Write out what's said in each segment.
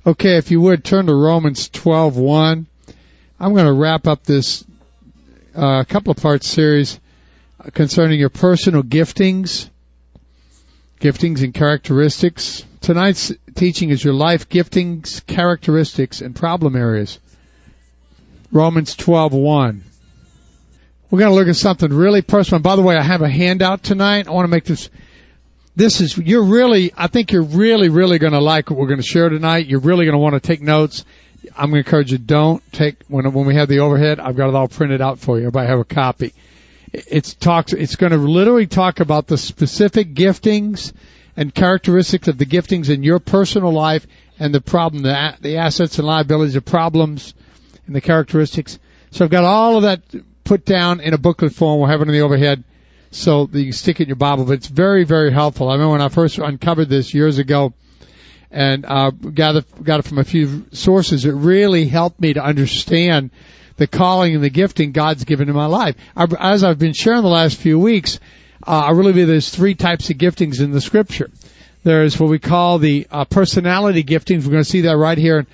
Okay, if you would, turn to Romans 12:1. I'm going to wrap up this couple of part series concerning your personal giftings and characteristics. Tonight's teaching is your life giftings, characteristics, and problem areas. Romans 12:1. We're going to look at something really personal. By the way, I have a handout tonight. I want to make this. I think you're really going to like what we're going to share tonight. You're really going to want to take notes. I'm going to encourage you, don't take, when we have the overhead, I've got it all printed out for you. Everybody have a copy. It's going to literally talk about the specific giftings and characteristics of the giftings in your personal life and the problem, the assets and liabilities, the problems and the characteristics. So I've got all of that put down in a booklet form. We'll have it in the overhead so that you can stick it in your Bible. But it's very, very helpful. I remember when I first uncovered this years ago and got it from a few sources, it really helped me to understand the calling and the gifting God's given in my life. As I've been sharing the last few weeks, I really believe there's three types of giftings in the Scripture. There's what we call the personality giftings. We're going to see that right here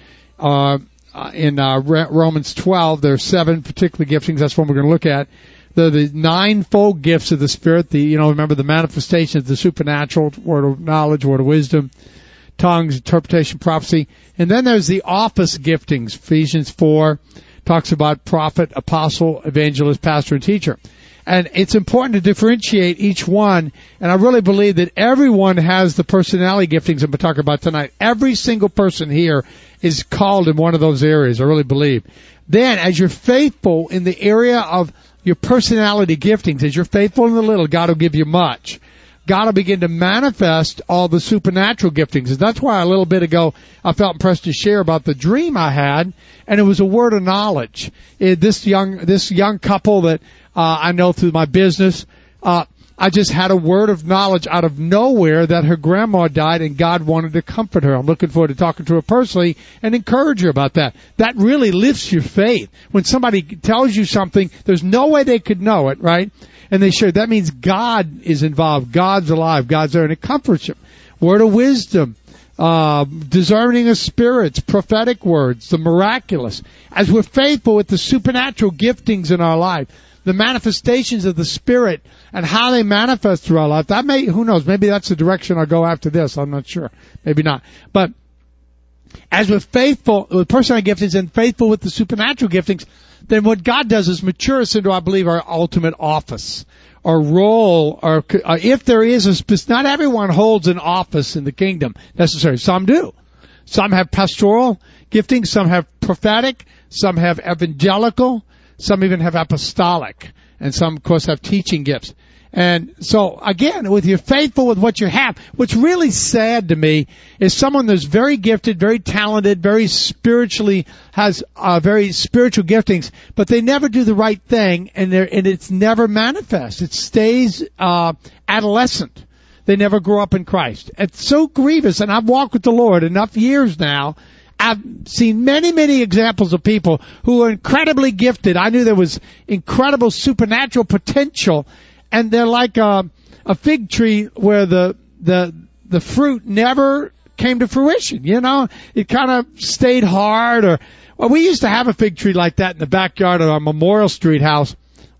in Romans 12. There are 7 particular giftings. That's what we're going to look at. The ninefold gifts of the Spirit. Remember the manifestation of the supernatural, word of knowledge, word of wisdom, tongues, interpretation, prophecy. And then there's the office giftings. Ephesians 4 talks about prophet, apostle, evangelist, pastor, and teacher. And it's important to differentiate each one. And I really believe that everyone has the personality giftings I'm talking about tonight. Every single person here is called in one of those areas. I really believe. Then, as you're faithful in the area of your personality giftings, as you're faithful in the little, God will give you much. God will begin to manifest all the supernatural giftings. And that's why a little bit ago I felt impressed to share about the dream I had, and it was a word of knowledge. This young couple that I know through my business, I just had a word of knowledge out of nowhere that her grandma died and God wanted to comfort her. I'm looking forward to talking to her personally and encourage her about that. That really lifts your faith. When somebody tells you something, there's no way they could know it, right? And they share. That means God is involved. God's alive. God's there, and it comforts you. Word of wisdom, discerning of spirits, prophetic words, the miraculous. As we're faithful with the supernatural giftings in our life, the manifestations of the Spirit and how they manifest through our life. Who knows, maybe that's the direction I'll go after this. I'm not sure. Maybe not. But as we're faithful with personal giftings and faithful with the supernatural giftings, then what God does is mature us into, I believe, our ultimate office or role, or if there is not everyone holds an office in the kingdom necessarily. Some do. Some have pastoral giftings, some have prophetic, some have evangelical, some even have apostolic, and some, of course, have teaching gifts. And so, again, with you're faithful with what you have, what's really sad to me is someone that's very gifted, very talented, very spiritually, has very spiritual giftings, but they never do the right thing, and it's never manifest. It stays adolescent. They never grow up in Christ. It's so grievous, and I've walked with the Lord enough years now. I've seen many, many examples of people who are incredibly gifted. I knew there was incredible supernatural potential, and they're like a fig tree where the fruit never came to fruition. It kind of stayed hard. We used to have a fig tree like that in the backyard of our Memorial Street house.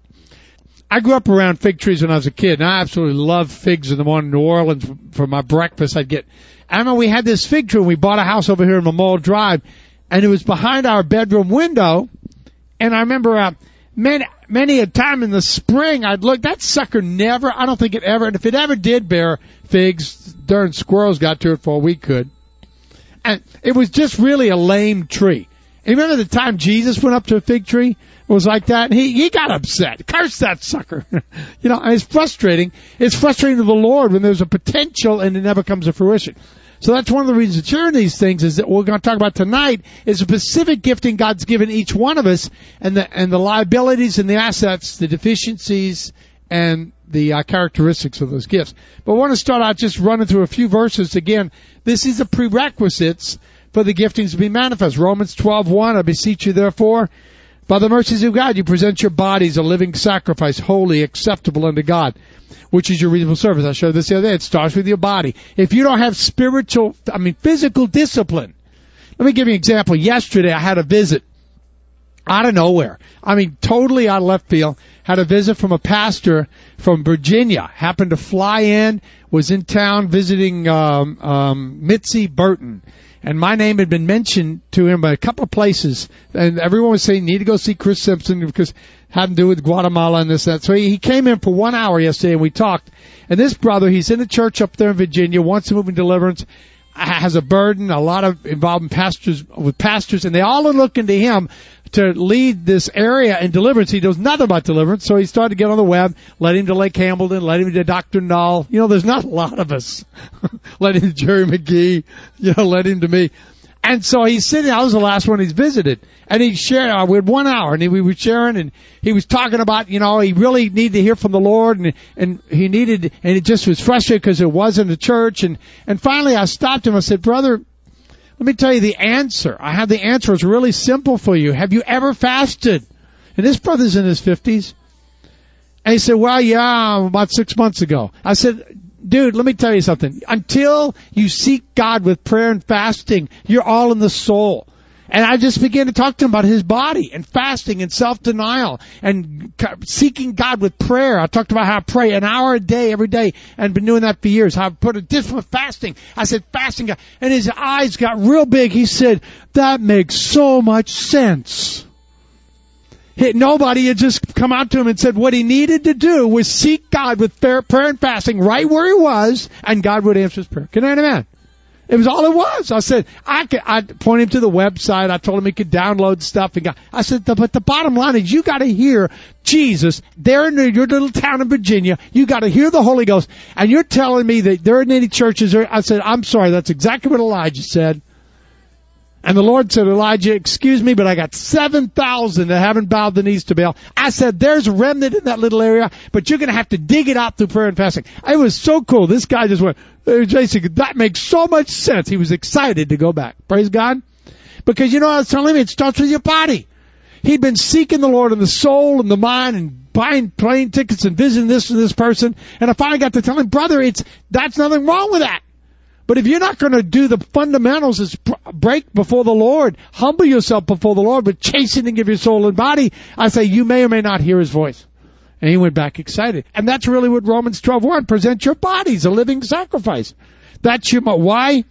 I grew up around fig trees when I was a kid, and I absolutely loved figs in the morning in New Orleans. For my breakfast, I remember we had this fig tree, and we bought a house over here in Memorial Drive, and it was behind our bedroom window. And I remember many a time in the spring, I'd look, that sucker I don't think it ever, and if it ever did bear figs, darn squirrels got to it before we could. And it was just really a lame tree. And remember the time Jesus went up to a fig tree? It was like that, and he got upset. Curse that sucker. And it's frustrating. It's frustrating to the Lord when there's a potential and it never comes to fruition. So that's one of the reasons to share these things is that what we're going to talk about tonight is a specific gifting God's given each one of us, and the liabilities and the assets, the deficiencies, and the characteristics of those gifts. But I want to start out just running through a few verses. Again, this is the prerequisites for the giftings to be manifest. Romans 12:1, I beseech you therefore, by the mercies of God, you present your bodies a living sacrifice, holy, acceptable unto God, which is your reasonable service. I showed this the other day. It starts with your body. If you don't have physical discipline, Let me give you an example. Yesterday, I had a visit out of nowhere. I mean, totally out of left field. Had a visit from a pastor from Virginia. Happened to fly in, was in town visiting Mitzi Burton. And my name had been mentioned to him by a couple of places. And everyone was saying, you need to go see Chris Simpson because it had to do with Guatemala and this, that. So he came in for 1 hour yesterday and we talked. And this brother, he's in a church up there in Virginia, wants to move in deliverance, has a burden, a lot of involvement with pastors, and they all are looking to him to lead this area in deliverance. He knows nothing about deliverance, so he started to get on the web, led him to Lake Hamilton, led him to Dr. Null. You know, there's not a lot of us. Led him to Jerry McGee, led him to me. And so he's sitting, I was the last one he's visited, and he shared, we had 1 hour, and we were sharing, and he was talking about, he really needed to hear from the Lord, and he needed, and it just was frustrated because it wasn't a church, and finally I stopped him, I said, brother, let me tell you the answer. I have the answer. It's really simple for you. Have you ever fasted? And this brother's in his 50s. And he said, well, yeah, about 6 months ago. I said, dude, let me tell you something. Until you seek God with prayer and fasting, you're all in the soul. And I just began to talk to him about his body and fasting and self-denial and seeking God with prayer. I talked about how I pray an hour a day every day and been doing that for years. How I put a different fasting. I said, fasting God. And his eyes got real big. He said, that makes so much sense. Nobody had just come out to him and said what he needed to do was seek God with prayer and fasting right where he was, and God would answer his prayer. Can I understand? It was all it was. I said, I pointed him to the website. I told him he could download stuff. I said, but the bottom line is you got to hear Jesus there in your little town in Virginia. You got to hear the Holy Ghost. And you're telling me that there aren't any churches there. I said, I'm sorry. That's exactly what Elijah said. And the Lord said, Elijah, excuse me, but I got 7,000 that haven't bowed the knees to Baal. I said, there's a remnant in that little area, but you're going to have to dig it out through prayer and fasting. It was so cool. This guy just went, hey, Jason, that makes so much sense. He was excited to go back. Praise God. Because you know what I was telling him? It starts with your body. He'd been seeking the Lord in the soul and the mind and buying plane tickets and visiting this and this person. And I finally got to tell him, brother, that's nothing wrong with that. But if you're not going to do the fundamentals, is break before the Lord, humble yourself before the Lord, but chastening of your soul and body, I say you may or may not hear his voice. And he went back excited. And that's really what Romans 12:1, present your bodies a living sacrifice. That's your, why?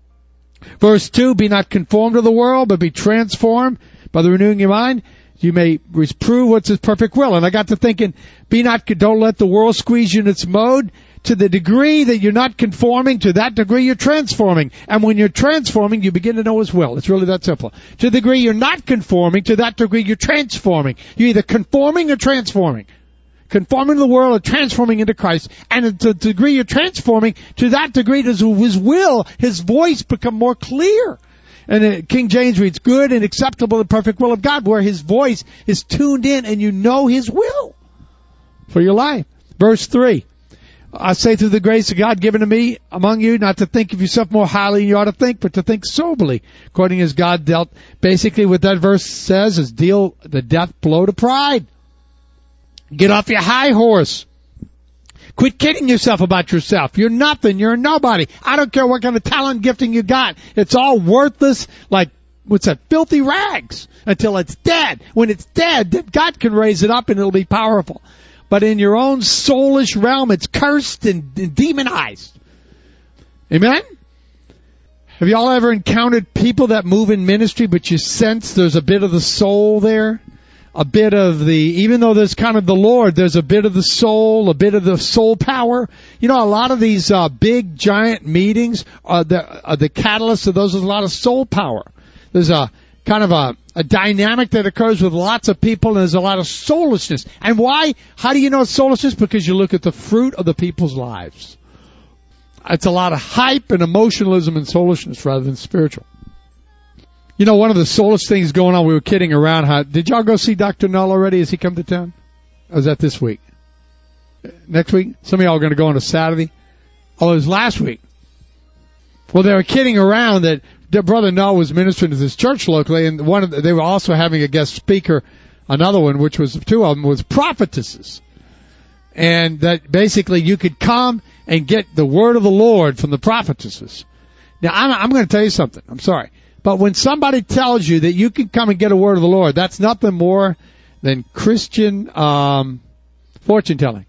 Verse 2, be not conformed to the world, but be transformed by the renewing of your mind. You may prove what's his perfect will. And I got to thinking, don't let the world squeeze you in its mode. To the degree that you're not conforming, to that degree you're transforming. And when you're transforming, you begin to know his will. It's really that simple. To the degree you're not conforming, to that degree you're transforming. You're either conforming or transforming. Conforming to the world or transforming into Christ. And to the degree you're transforming, to that degree does his will, his voice become more clear. And King James reads, good and acceptable and perfect will of God, where his voice is tuned in and you know his will for your life. Verse 3. I say through the grace of God given to me among you, not to think of yourself more highly than you ought to think, but to think soberly, according as God dealt. Basically what that verse says is deal the death blow to pride. Get off your high horse. Quit kidding yourself about yourself. You're nothing. You're nobody. I don't care what kind of talent gifting you got. It's all worthless, like, what's that, filthy rags, until it's dead. When it's dead, then God can raise it up and it'll be powerful. But in your own soulish realm, it's cursed and demonized. Amen? Have y'all ever encountered people that move in ministry, but you sense there's a bit of the soul there? A bit of even though there's kind of the Lord, there's a bit of the soul, a bit of the soul power. You know, a lot of these big, giant meetings, the catalyst of those is a lot of soul power. There's a kind of a dynamic that occurs with lots of people, and there's a lot of soulishness. And why? How do you know it's soulishness? Because you look at the fruit of the people's lives. It's a lot of hype and emotionalism and soulishness rather than spiritual. You know, one of the soulish things going on, we were kidding around. Did y'all go see Dr. Null already? Has he come to town? Or is that this week? Next week? Some of y'all are going to go on a Saturday? Oh, it was last week. Well, they were kidding around that their brother Null was ministering to this church locally, and they were also having a guest speaker, another one, which was two of them, was prophetesses. And that basically you could come and get the word of the Lord from the prophetesses. Now, I'm going to tell you something. I'm sorry. But when somebody tells you that you can come and get a word of the Lord, that's nothing more than Christian fortune telling.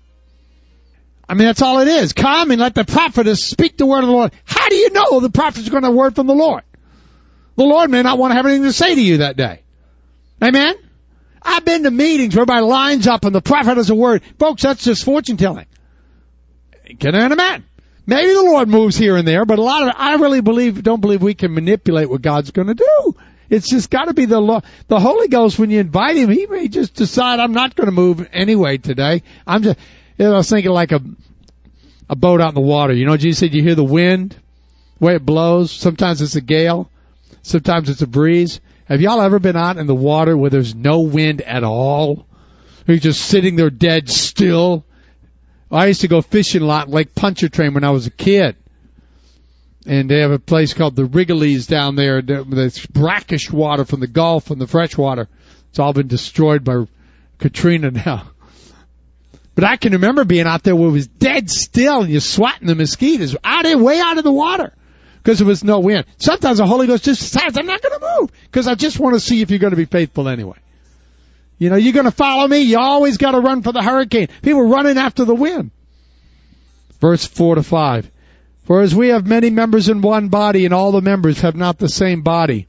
I mean, that's all it is. Come and let the prophetess speak the word of the Lord. How do you know the prophet's going to have a word from the Lord? The Lord may not want to have anything to say to you that day. Amen? I've been to meetings where everybody lines up and the prophet has a word. Folks, that's just fortune telling. Can I imagine? Maybe the Lord moves here and there, but a lot of it, I really don't believe we can manipulate what God's going to do. It's just got to be the Lord. The Holy Ghost, when you invite Him, He may just decide, I'm not going to move anyway today. I was thinking like a boat out in the water. You know, Jesus said you hear the wind, the way it blows. Sometimes it's a gale. Sometimes it's a breeze. Have y'all ever been out in the water where there's no wind at all? You're just sitting there dead still. I used to go fishing a lot in Lake Pontchartrain when I was a kid. And they have a place called the Wrigley's down there. There's brackish water from the Gulf and the fresh water. It's all been destroyed by Katrina now. But I can remember being out there where it was dead still and you're swatting the mosquitoes way out of the water because there was no wind. Sometimes the Holy Ghost just decides, I'm not going to move because I just want to see if you're going to be faithful anyway. You know, you're going to follow me. You always got to run for the hurricane. People running after the wind. Verse 4-5. For as we have many members in one body, and all the members have not the same body,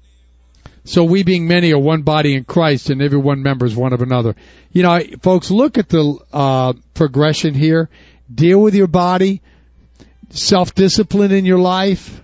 so we being many are one body in Christ, and every one member is one of another. You know, folks, look at the progression here. Deal with your body. Self-discipline in your life.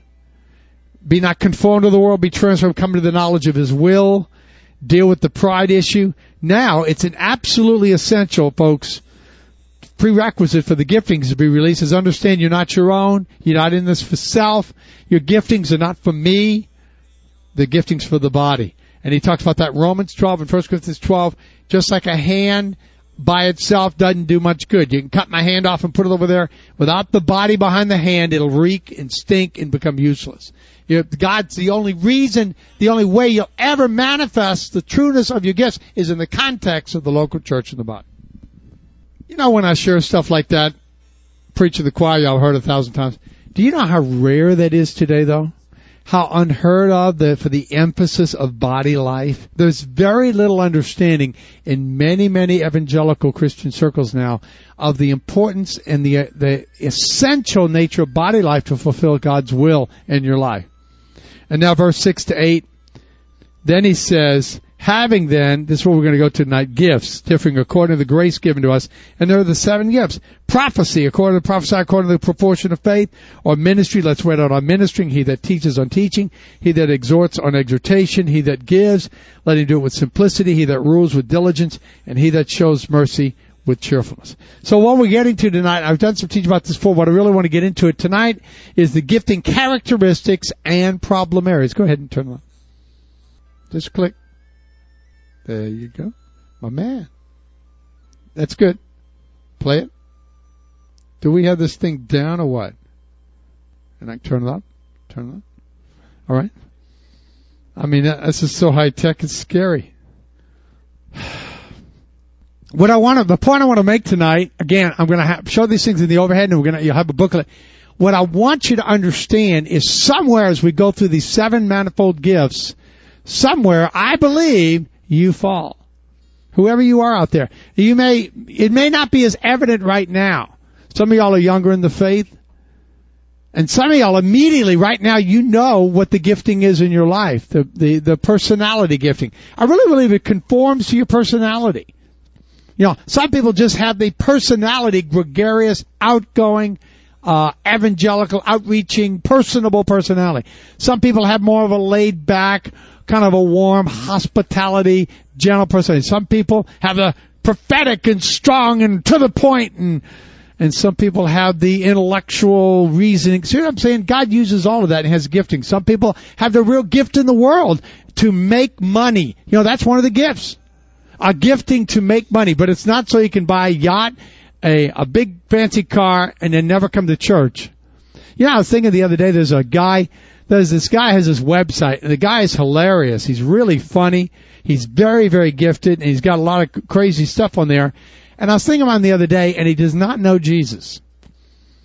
Be not conformed to the world. Be transformed, come to the knowledge of His will. Deal with the pride issue. Now, it's an absolutely essential, folks, prerequisite for the giftings to be released is understand you're not your own. You're not in this for self. Your giftings are not for me. The giftings for the body. And he talks about that in Romans 12 and 1 Corinthians 12. Just like a hand by itself doesn't do much good. You can cut my hand off and put it over there. Without the body behind the hand, it'll reek and stink and become useless. God's the only reason, the only way you'll ever manifest the trueness of your gifts is in the context of the local church and the body. You know, when I share stuff like that, preach to the choir, y'all heard 1,000 times. Do you know how rare that is today, though? How unheard of for the emphasis of body life. There's very little understanding in many, many evangelical Christian circles now of the importance and the essential nature of body life to fulfill God's will in your life. And now verse 6-8, then he says, having then, this is where we're going to go to tonight, gifts, differing according to the grace given to us. And there are the 7 gifts. Prophecy, according to prophesy, according to the proportion of faith. Or ministry, let's write out on ministering. He that teaches on teaching. He that exhorts on exhortation. He that gives, let him do it with simplicity. He that rules with diligence. And he that shows mercy with cheerfulness. So what we're getting to tonight, I've done some teaching about this before, but I really want to get into it tonight, is the gifting characteristics and problem areas. Go ahead and turn it on. Just click. There you go. My man. That's good. Play it. Do we have this thing down or what? And I can turn it up. Turn it up. All right. I mean, this is so high tech, it's scary. The point I want to make tonight, again, I'm going to show these things in the overhead, and you'll have a booklet. What I want you to understand is somewhere as we go through these 7 manifold gifts, somewhere I believe you fall. Whoever you are out there. It may not be as evident right now. Some of y'all are younger in the faith. And some of y'all immediately right now you know what the gifting is in your life. The personality gifting. I really believe it conforms to your personality. You know, some people just have the personality, gregarious, outgoing, evangelical, outreaching, personable personality. Some people have more of a laid back, kind of a warm hospitality, gentle personality. Some people have the prophetic and strong and to the point, and some people have the intellectual reasoning. See what I'm saying? God uses all of that and has gifting. Some people have the real gift in the world to make money. You know, that's one of the gifts. A gifting to make money, but it's not so you can buy a yacht, a big fancy car, and then never come to church. You know, I was thinking the other day, this guy has this website, and the guy is hilarious. He's really funny. He's very, very gifted, and he's got a lot of crazy stuff on there. And I was thinking about him the other day, and he does not know Jesus.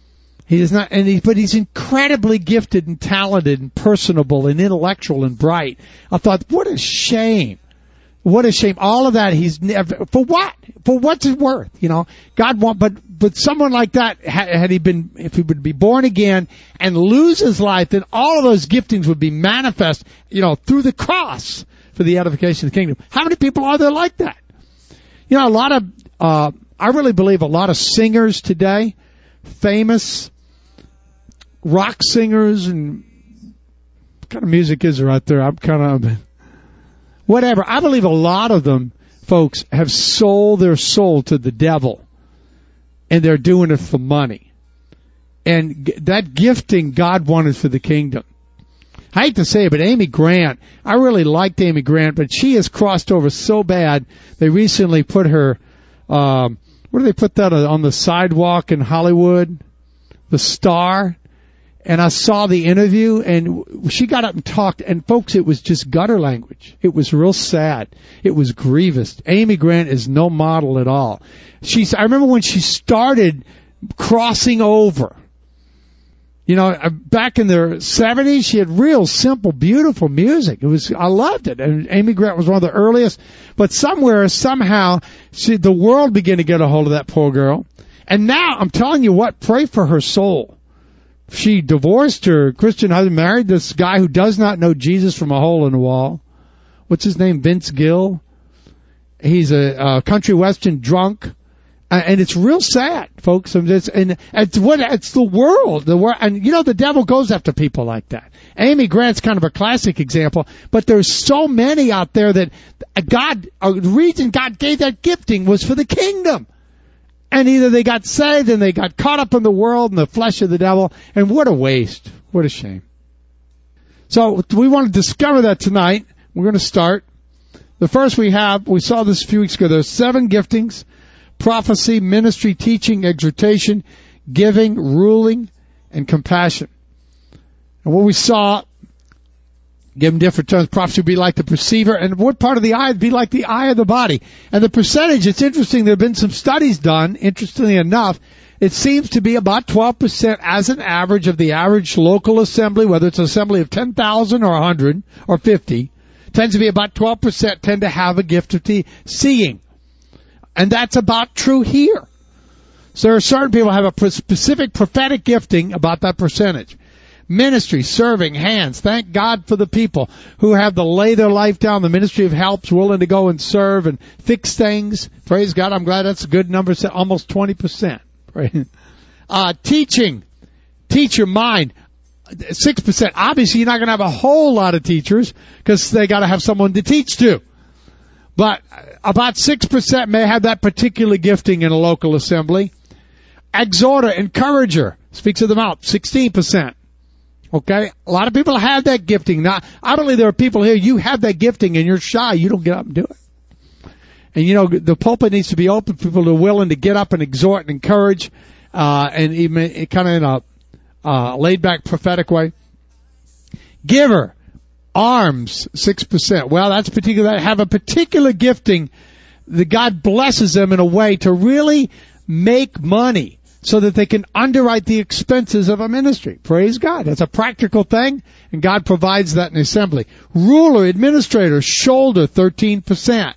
He is not, but he's incredibly gifted and talented and personable and intellectual and bright. I thought, what a shame. What a shame. All of that he's never, for what? For what's it worth? God but someone like that, if he would be born again and lose his life, then all of those giftings would be manifest, through the cross for the edification of the kingdom. How many people are there like that? A lot of, I really believe a lot of singers today, famous rock singers, and what kind of music is there out there? I'm kind of, whatever. I believe a lot of them, folks, have sold their soul to the devil, and they're doing it for money. And that gifting God wanted for the kingdom. I hate to say it, but Amy Grant, I really liked Amy Grant, but she has crossed over so bad. They recently put her, where do they put that on the sidewalk in Hollywood? The Star. And I saw the interview, and she got up and talked, and folks, it was just gutter language. It was real sad. It was grievous. Amy Grant is no model at all. I remember when she started crossing over. Back in the 70s, she had real simple, beautiful music. I loved it. And Amy Grant was one of the earliest. But somehow, the world began to get a hold of that poor girl. And now, I'm telling you what, pray for her soul. She divorced her Christian husband, married this guy who does not know Jesus from a hole in the wall. What's his name? Vince Gill. He's a country western drunk. And it's real sad, folks. It's the world. And the devil goes after people like that. Amy Grant's kind of a classic example, but there's so many out there that the reason God gave that gifting was for the kingdom. And either they got saved and they got caught up in the world and the flesh of the devil. And what a waste. What a shame. So we want to discover that tonight. We're going to start. The first we saw this a few weeks ago. There's 7 giftings: prophecy, ministry, teaching, exhortation, giving, ruling, and compassion. And what we saw, given different terms, prophecy would be like the perceiver, and what part of the eye would be like the eye of the body. And the percentage, it's interesting, there have been some studies done, interestingly enough, it seems to be about 12% as an average of the average local assembly, whether it's an assembly of 10,000 or 100 or 50, tends to be about 12% tend to have a gift of seeing. And that's about true here. So there are certain people who have a specific prophetic gifting about that percentage. Ministry, serving, hands. Thank God for the people who have to lay their life down. The ministry of helps, willing to go and serve and fix things. Praise God. I'm glad that's a good number, almost 20%. Teaching. Teacher mind. 6%. Obviously, you're not going to have a whole lot of teachers because they got to have someone to teach to. But about 6% may have that particular gifting in a local assembly. Exhorter, encourager. Speaks of the mouth. 16%. Okay? A lot of people have that gifting. Now, I believe there are people here, you have that gifting and you're shy. You don't get up and do it. And the pulpit needs to be open for people who are willing to get up and exhort and encourage, and even kind of in a laid back prophetic way. Giver, arms, 6%. Well, that's particular, have a particular gifting that God blesses them in a way to really make money, so that they can underwrite the expenses of a ministry. Praise God. That's a practical thing, and God provides that in the assembly. Ruler, administrator, shoulder, 13%.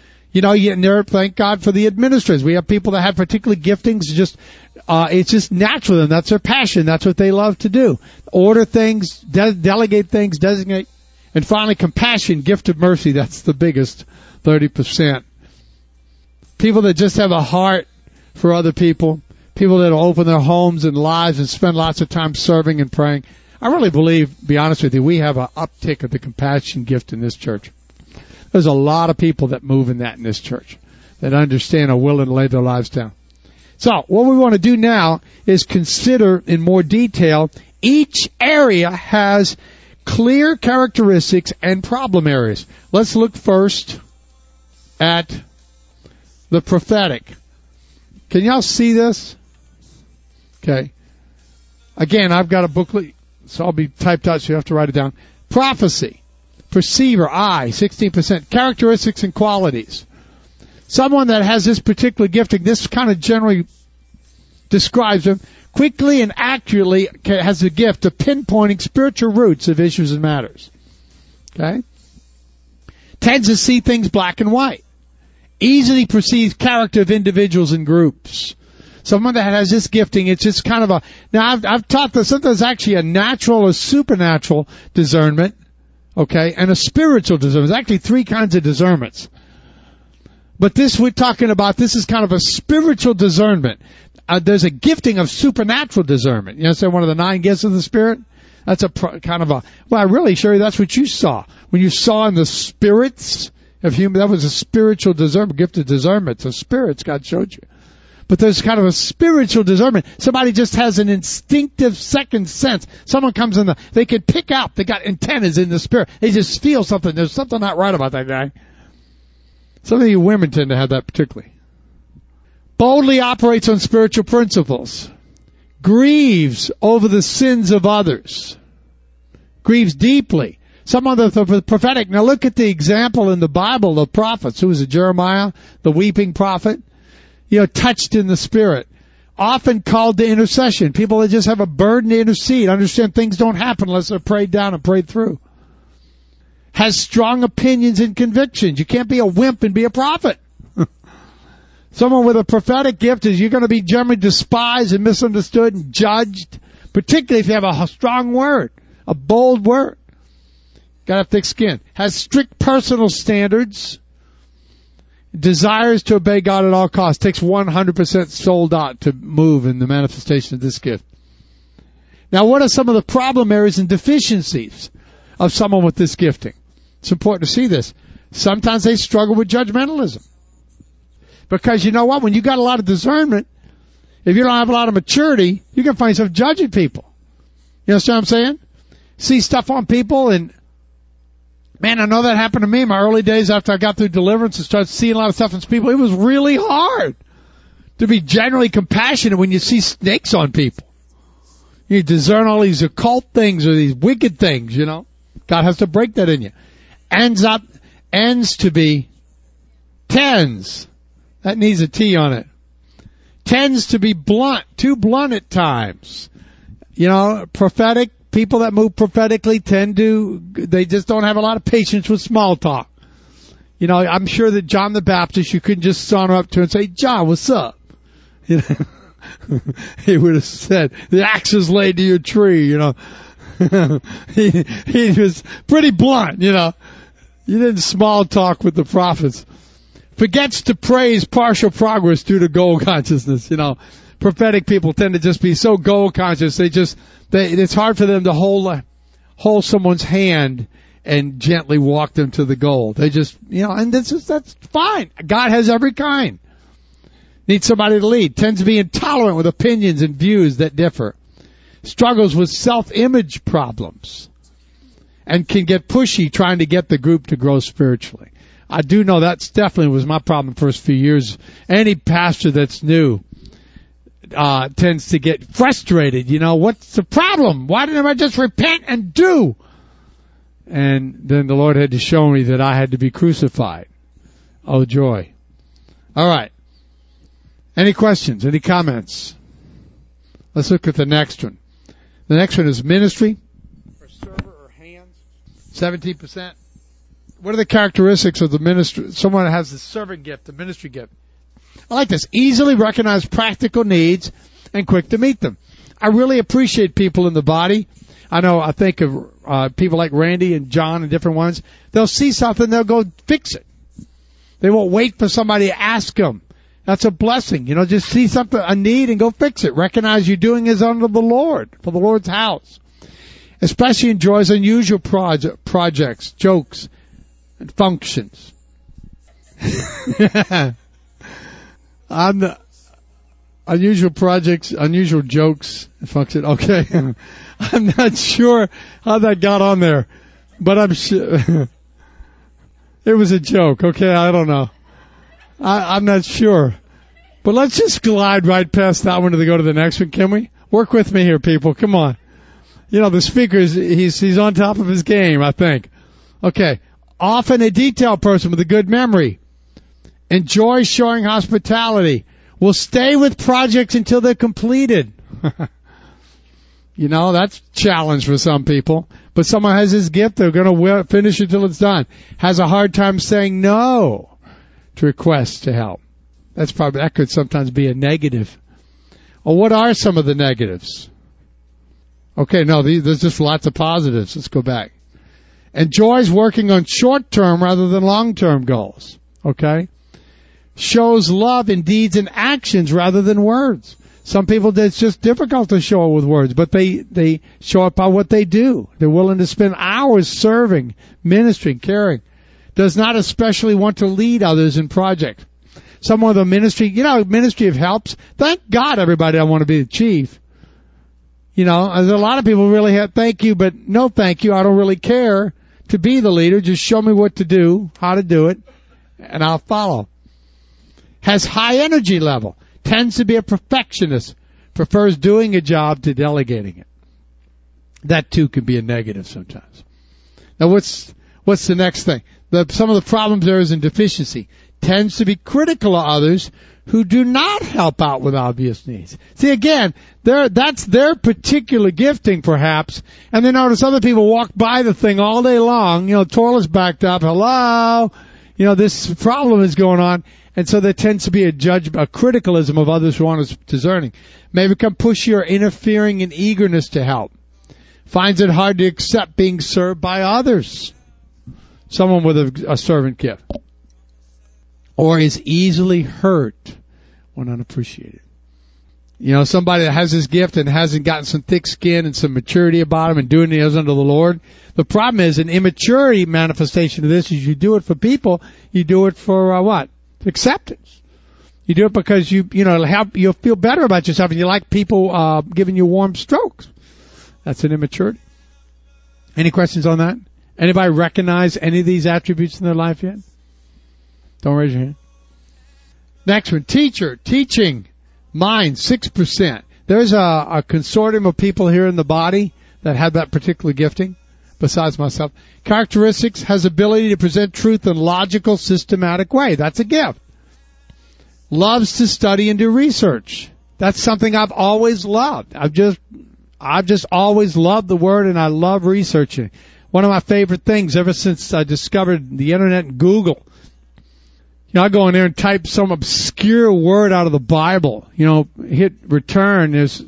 Thank God for the administrators. We have people that have particular giftings. It's just natural to them. That's their passion. That's what they love to do. Order things, delegate things, designate. And finally, compassion, gift of mercy. That's the biggest, 30%. People that just have a heart for other people. People that will open their homes and lives and spend lots of time serving and praying. I really believe, to be honest with you, we have an uptick of the compassion gift in this church. There's a lot of people that move in this church, that understand, are willing to lay their lives down. So, what we want to do now is consider in more detail, each area has clear characteristics and problem areas. Let's look first at the prophetic. Can y'all see this? Okay. Again, I've got a booklet, so I'll be typed out, so you have to write it down. Prophecy. Perceiver, eye, 16%. Characteristics and qualities. Someone that has this particular gifting, this kind of generally describes him, quickly and accurately has the gift of pinpointing spiritual roots of issues and matters. Okay? Tends to see things black and white. Easily perceives character of individuals and groups. Someone that has this gifting, it's just kind of now I've taught that sometimes actually a natural or supernatural discernment, okay, and a spiritual discernment. There's actually three kinds of discernments. But this we're talking about, this is kind of a spiritual discernment. There's a gifting of supernatural discernment. You understand one of the 9 gifts of the Spirit? That's kind of well, really, Sherry, that's what you saw. When you saw in the spirits of human, that was a spiritual discernment, gift of discernment. So spirits God showed you. But there's kind of a spiritual discernment. Somebody just has an instinctive second sense. Someone comes in they can pick out, they got antennas in the spirit. They just feel something. There's something not right about that guy. Some of you women tend to have that particularly. Boldly operates on spiritual principles. Grieves over the sins of others. Grieves deeply. Some of the prophetic. Now look at the example in the Bible of prophets. Who was it? Jeremiah, the weeping prophet. Touched in the Spirit. Often called to intercession. People that just have a burden to intercede. Understand things don't happen unless they're prayed down and prayed through. Has strong opinions and convictions. You can't be a wimp and be a prophet. Someone with a prophetic gift is you're going to be generally despised and misunderstood and judged, particularly if you have a strong word, a bold word. Got to have thick skin. Has strict personal standards. Desires to obey God at all costs. Takes 100% sold out to move in the manifestation of this gift. Now, what are some of the problem areas and deficiencies of someone with this gifting? It's important to see this. Sometimes they struggle with judgmentalism. Because you know what? When you got a lot of discernment, if you don't have a lot of maturity, you can find yourself judging people. You understand what I'm saying? See stuff on people and, man, I know that happened to me in my early days after I got through deliverance and started seeing a lot of stuff in people. It was really hard to be generally compassionate when you see snakes on people. You discern all these occult things or these wicked things, God has to break that in you. Ends to be tends. That needs a T on it. Tends to be blunt, too blunt at times. Prophetic, people that move prophetically they just don't have a lot of patience with small talk. I'm sure that John the Baptist, you couldn't just saunter up to and say, John, what's up? He would have said, the axe is laid to your tree, he was pretty blunt, You didn't small talk with the prophets. Forgets to praise partial progress due to goal consciousness. Prophetic people tend to just be so goal conscious. It's hard for them to hold someone's hand and gently walk them to the goal. They just, and that's fine. God has every kind. Needs somebody to lead. Tends to be intolerant with opinions and views that differ. Struggles with self-image problems. And can get pushy trying to get the group to grow spiritually. I do know that definitely was my problem the first few years. Any pastor that's new tends to get frustrated. What's the problem? Why didn't I just repent and do? And then the Lord had to show me that I had to be crucified. Oh, joy. All right. Any questions? Any comments? Let's look at the next one. The next one is ministry. Or server or hands. 17%. What are the characteristics of the ministry? Someone that has the servant gift, the ministry gift. I like this. Easily recognize practical needs and quick to meet them. I really appreciate people in the body. I think of people like Randy and John and different ones. They'll see something, they'll go fix it. They won't wait for somebody to ask them. That's a blessing. Just see something, a need, and go fix it. Recognize you're doing is unto the Lord, for the Lord's house. Especially enjoys unusual projects, jokes, and functions. I'm the unusual projects, unusual jokes, and function. Okay. I'm not sure how that got on there, but I'm sure it was a joke. Okay. I don't know. I'm not sure, but let's just glide right past that one to go to the next one. Can we? Work with me here, people. Come on. The speaker he's on top of his game, I think. Okay. Often a detailed person with a good memory. Enjoys showing hospitality. will stay with projects until they're completed. You know, that's a challenge for some people. But someone has this gift, they're going to finish it till it's done. Has a hard time saying no to requests to help. That could sometimes be a negative. Well, what are some of the negatives? Okay, no, there's just lots of positives. Let's go back. Enjoys working on short-term rather than long-term goals. Okay? Shows love in deeds and actions rather than words. Some people, it's just difficult to show it with words, but they show it by what they do. They're willing to spend hours serving, ministering, caring. Does not especially want to lead others in project. Someone with a ministry, ministry of helps. Thank God, everybody, I want to be the chief. There's a lot of people really have thank you, but no thank you. I don't really care to be the leader. Just show me what to do, how to do it, and I'll follow. Has high energy level. Tends to be a perfectionist. Prefers doing a job to delegating it. That too can be a negative sometimes. Now what's the next thing? Some of the problems there is in deficiency. Tends to be critical of others who do not help out with obvious needs. See, again, that's their particular gifting, perhaps, and then notice other people walk by the thing all day long, toilet's backed up, hello, this problem is going on, and so there tends to be a criticalism of others who aren't discerning. May become pushy or interfering in eagerness to help. Finds it hard to accept being served by others. Someone with a servant gift. Or is easily hurt when unappreciated. Somebody that has this gift and hasn't gotten some thick skin and some maturity about him and doing it under the Lord. The problem is an immaturity manifestation of this is you do it for people, you do it for what? Acceptance. You do it because you'll feel better about yourself and you like people giving you warm strokes. That's an immaturity. Any questions on that? Anybody recognize any of these attributes in their life yet? Don't raise your hand. Next one, teaching, mind, 6%. There's a consortium of people here in the body that have that particular gifting, besides myself. Characteristics, has ability to present truth in logical, systematic way. That's a gift. Loves to study and do research. That's something I've always loved. I've just always loved the Word, and I love researching. One of my favorite things ever since I discovered the Internet and Google. I go in there and type some obscure word out of the Bible. Hit return. There's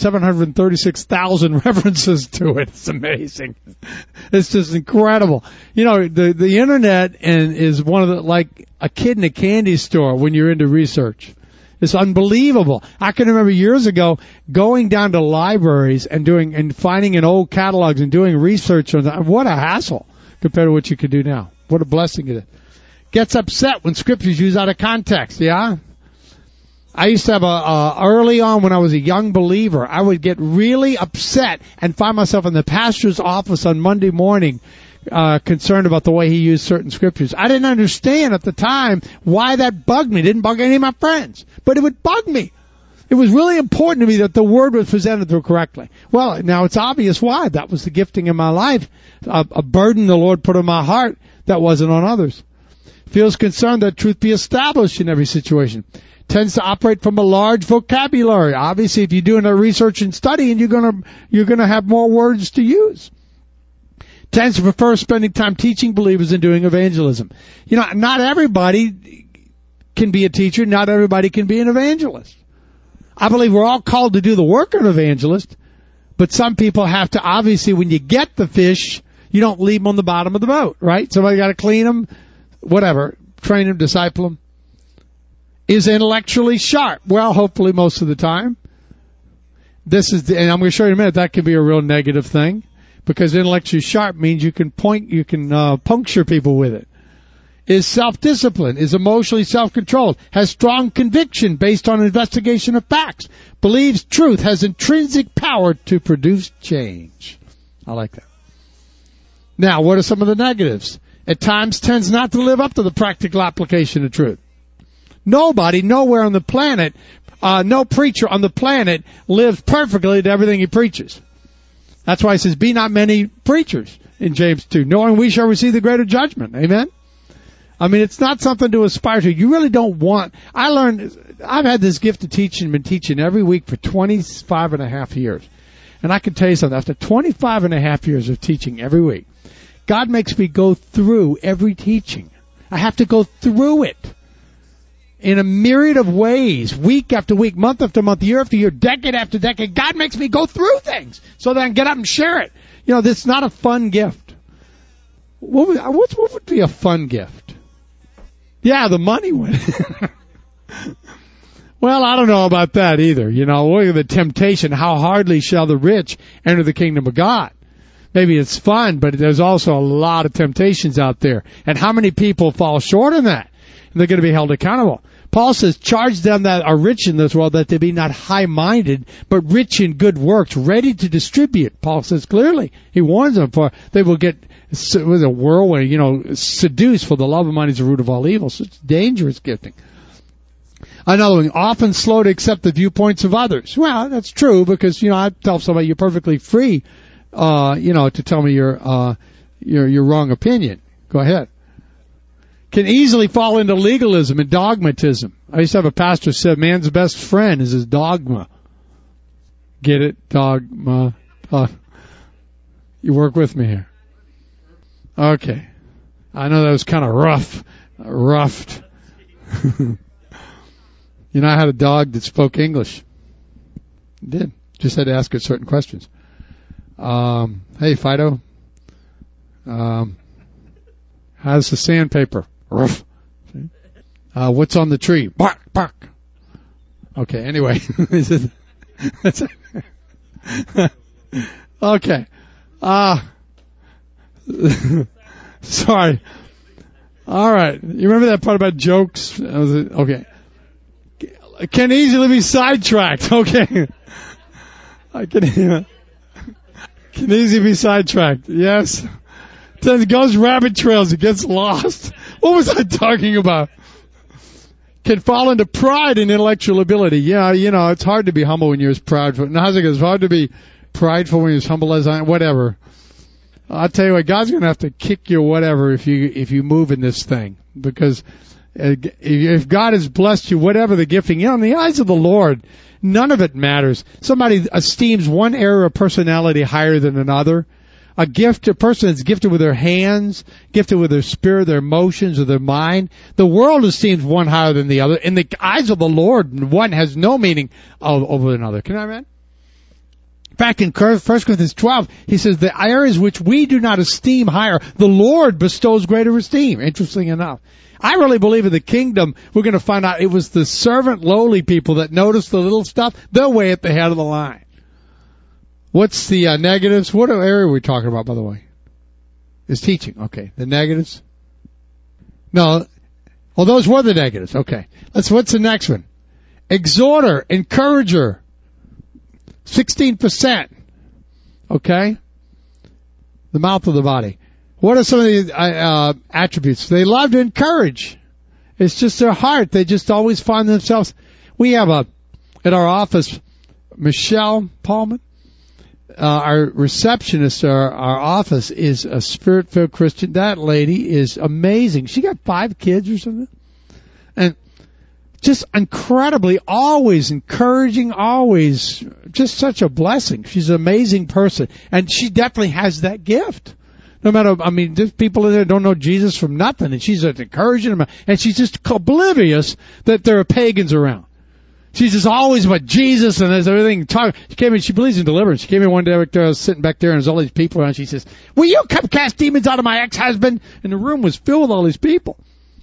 736,000 references to it. It's amazing. It's just incredible. The Internet is one of the, like a kid in a candy store when you're into research. It's unbelievable. I can remember years ago going down to libraries and finding in old catalogs and doing research on that. What a hassle compared to what you could do now. What a blessing it is. Gets upset when scripture's used out of context, yeah? I used to have early on when I was a young believer, I would get really upset and find myself in the pastor's office on Monday morning, concerned about the way he used certain scriptures. I didn't understand at the time why that bugged me. It didn't bug any of my friends, but it would bug me. It was really important to me that the word was presented through correctly. Well, now it's obvious why. That was the gifting in my life, a burden the Lord put on my heart that wasn't on others. Feels concerned that truth be established in every situation. Tends to operate from a large vocabulary. Obviously, if you're doing a research and study, and you're gonna have more words to use. Tends to prefer spending time teaching believers and doing evangelism. Not everybody can be a teacher. Not everybody can be an evangelist. I believe we're all called to do the work of an evangelist, but some people have to, obviously, when you get the fish, you don't leave them on the bottom of the boat, right? Somebody got to clean them. Whatever, train him, disciple him. Is intellectually sharp. Well, hopefully most of the time. And I'm going to show you in a minute, that can be a real negative thing, because intellectually sharp means you can puncture people with it. Is self-disciplined, is emotionally self-controlled, has strong conviction based on investigation of facts, believes truth, has intrinsic power to produce change. I like that. Now, what are some of the negatives? At times tends not to live up to the practical application of truth. Nobody, nowhere on the planet, no preacher on the planet lives perfectly to everything he preaches. That's why he says, be not many preachers in James 2, knowing we shall receive the greater judgment. Amen? I mean, it's not something to aspire to. You really don't want. I've had this gift of teaching, been teaching every week for 25 and a half years. And I can tell you something. After 25 and a half years of teaching every week, God makes me go through every teaching. I have to go through it in a myriad of ways, week after week, month after month, year after year, decade after decade. God makes me go through things so that I can get up and share it. You know, this is not a fun gift. What would be a fun gift? Yeah, the money would. Well, I don't know about that either. You know, look at the temptation. How hardly shall the rich enter the kingdom of God? Maybe it's fun, but there's also a lot of temptations out there. And how many people fall short in that? And they're going to be held accountable. Paul says, charge them that are rich in this world that they be not high-minded, but rich in good works, ready to distribute. Paul says clearly. He warns them, for they will get with a whirlwind, you know, seduced, for the love of money is the root of all evil. So it's dangerous gifting. Another one, often slow to accept the viewpoints of others. Well, that's true, because, you know, I tell somebody you're perfectly free, you know, to tell me your wrong opinion. Go ahead. Can easily fall into legalism and dogmatism. I used to have a pastor who said, man's best friend is his dogma. Get it? Dogma. You work with me here. Okay. I know that was kind of roughed. You know, I had a dog that spoke English. It did. Just had to ask it certain questions. Hey, Fido. How's the sandpaper? Ruff. What's on the tree? Bark, bark. Okay, anyway. Okay. Sorry. All right. You remember that part about jokes? Okay. Can easily be sidetracked. Okay. I can easily be sidetracked. Yes. Then it goes rabbit trails. It gets lost. What was I talking about? Can fall into pride and intellectual ability. Yeah, you know, it's hard to be humble when you're as prideful. No, it's hard to be prideful when you're as humble as I am. Whatever. I'll tell you what, God's going to have to kick you whatever if you move in this thing. Because if God has blessed you, whatever the gifting, you know, in the eyes of the Lord, none of it matters. Somebody esteems one area of personality higher than another. A person that's gifted with their hands, gifted with their spirit, their emotions, or their mind. The world esteems one higher than the other. In the eyes of the Lord, one has no meaning over another. Can I read? In fact, in 1 Corinthians 12, he says, the areas which we do not esteem higher, the Lord bestows greater esteem. Interesting enough. I really believe in the kingdom, we're going to find out it was the servant lowly people that noticed the little stuff. They're way at the head of the line. What's the negatives? What area are we talking about, by the way? Is teaching. Okay. The negatives? No. Oh, those were the negatives. Okay. What's the next one? Exhorter, encourager. 16%. Okay? The mouth of the body. What are some of the attributes? They love to encourage. It's just their heart. They just always find themselves. We have at our office, Michelle Paulman. Our receptionist, our office is a spirit-filled Christian. That lady is amazing. She got 5 kids or something. And just incredibly, always encouraging, always just such a blessing. She's an amazing person. And she definitely has that gift. No matter, I mean, there's people in there don't know Jesus from nothing. And she's encouraging them. And she's just oblivious that there are pagans around. She's just always about Jesus and there's everything. She came in, she believes in deliverance. She came in one day, I was sitting back there and there's all these people around. She says, will you come cast demons out of my ex-husband? And the room was filled with all these people.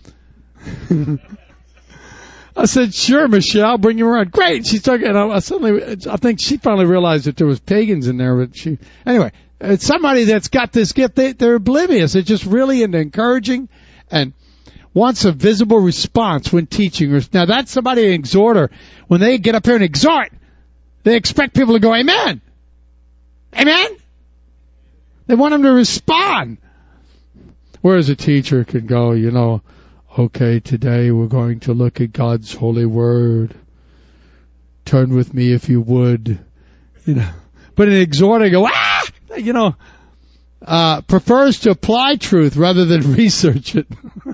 I said, sure, Michelle, bring him around. Great. She's talking, and I think she finally realized that there was pagans in there, but anyway, it's somebody that's got this gift. They're oblivious. They're just really into encouraging and wants a visible response when teaching. Now that's somebody, an exhorter. When they get up here and exhort, they expect people to go, amen. Amen? They want them to respond. Whereas a teacher can go, you know, okay, today we're going to look at God's holy word. Turn with me if you would. You know, but an exhorter go, you know, prefers to apply truth rather than research it.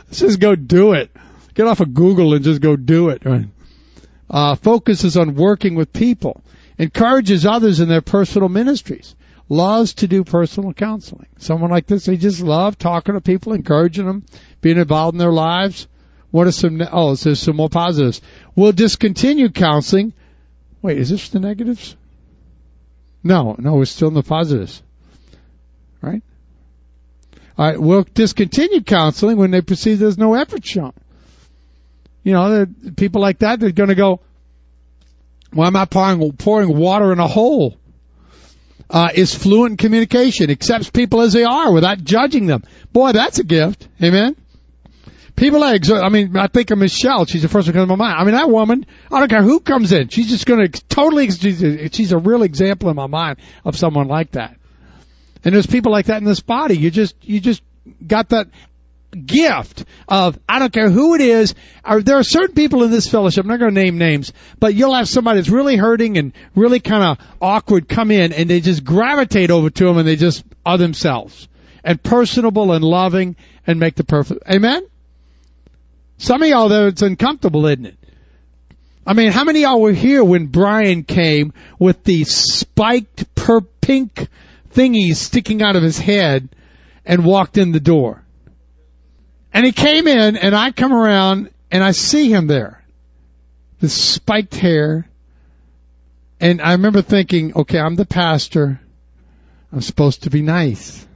Let's just go do it. Get off of Google and just go do it. Right? Focuses on working with people. Encourages others in their personal ministries. Loves to do personal counseling. Someone like this, they just love talking to people, encouraging them, being involved in their lives. What are some, there's some more positives. Will discontinue counseling. Wait, is this the negatives? No, we're still in the positives. Right? All right, we'll discontinue counseling when they perceive there's no effort shown. You know, people like that, they're going to go, well, I'm not pouring water in a hole. Is fluent in communication, accepts people as they are without judging them. Boy, that's a gift. Amen? People I think of Michelle. She's the first one that comes to my mind. I mean, that woman, I don't care who comes in. She's just going to she's a real example in my mind of someone like that. And there's people like that in this body. You just got that gift of, I don't care who it is. There are certain people in this fellowship, I'm not going to name names, but you'll have somebody that's really hurting and really kind of awkward come in, and they just gravitate over to them, and they just are themselves and personable and loving and make the perfect. Amen? Some of y'all there, it's uncomfortable, isn't it? I mean, how many of y'all were here when Brian came with the spiked pink thingies sticking out of his head and walked in the door? And he came in, and I come around, and I see him there. The spiked hair. And I remember thinking, okay, I'm the pastor. I'm supposed to be nice.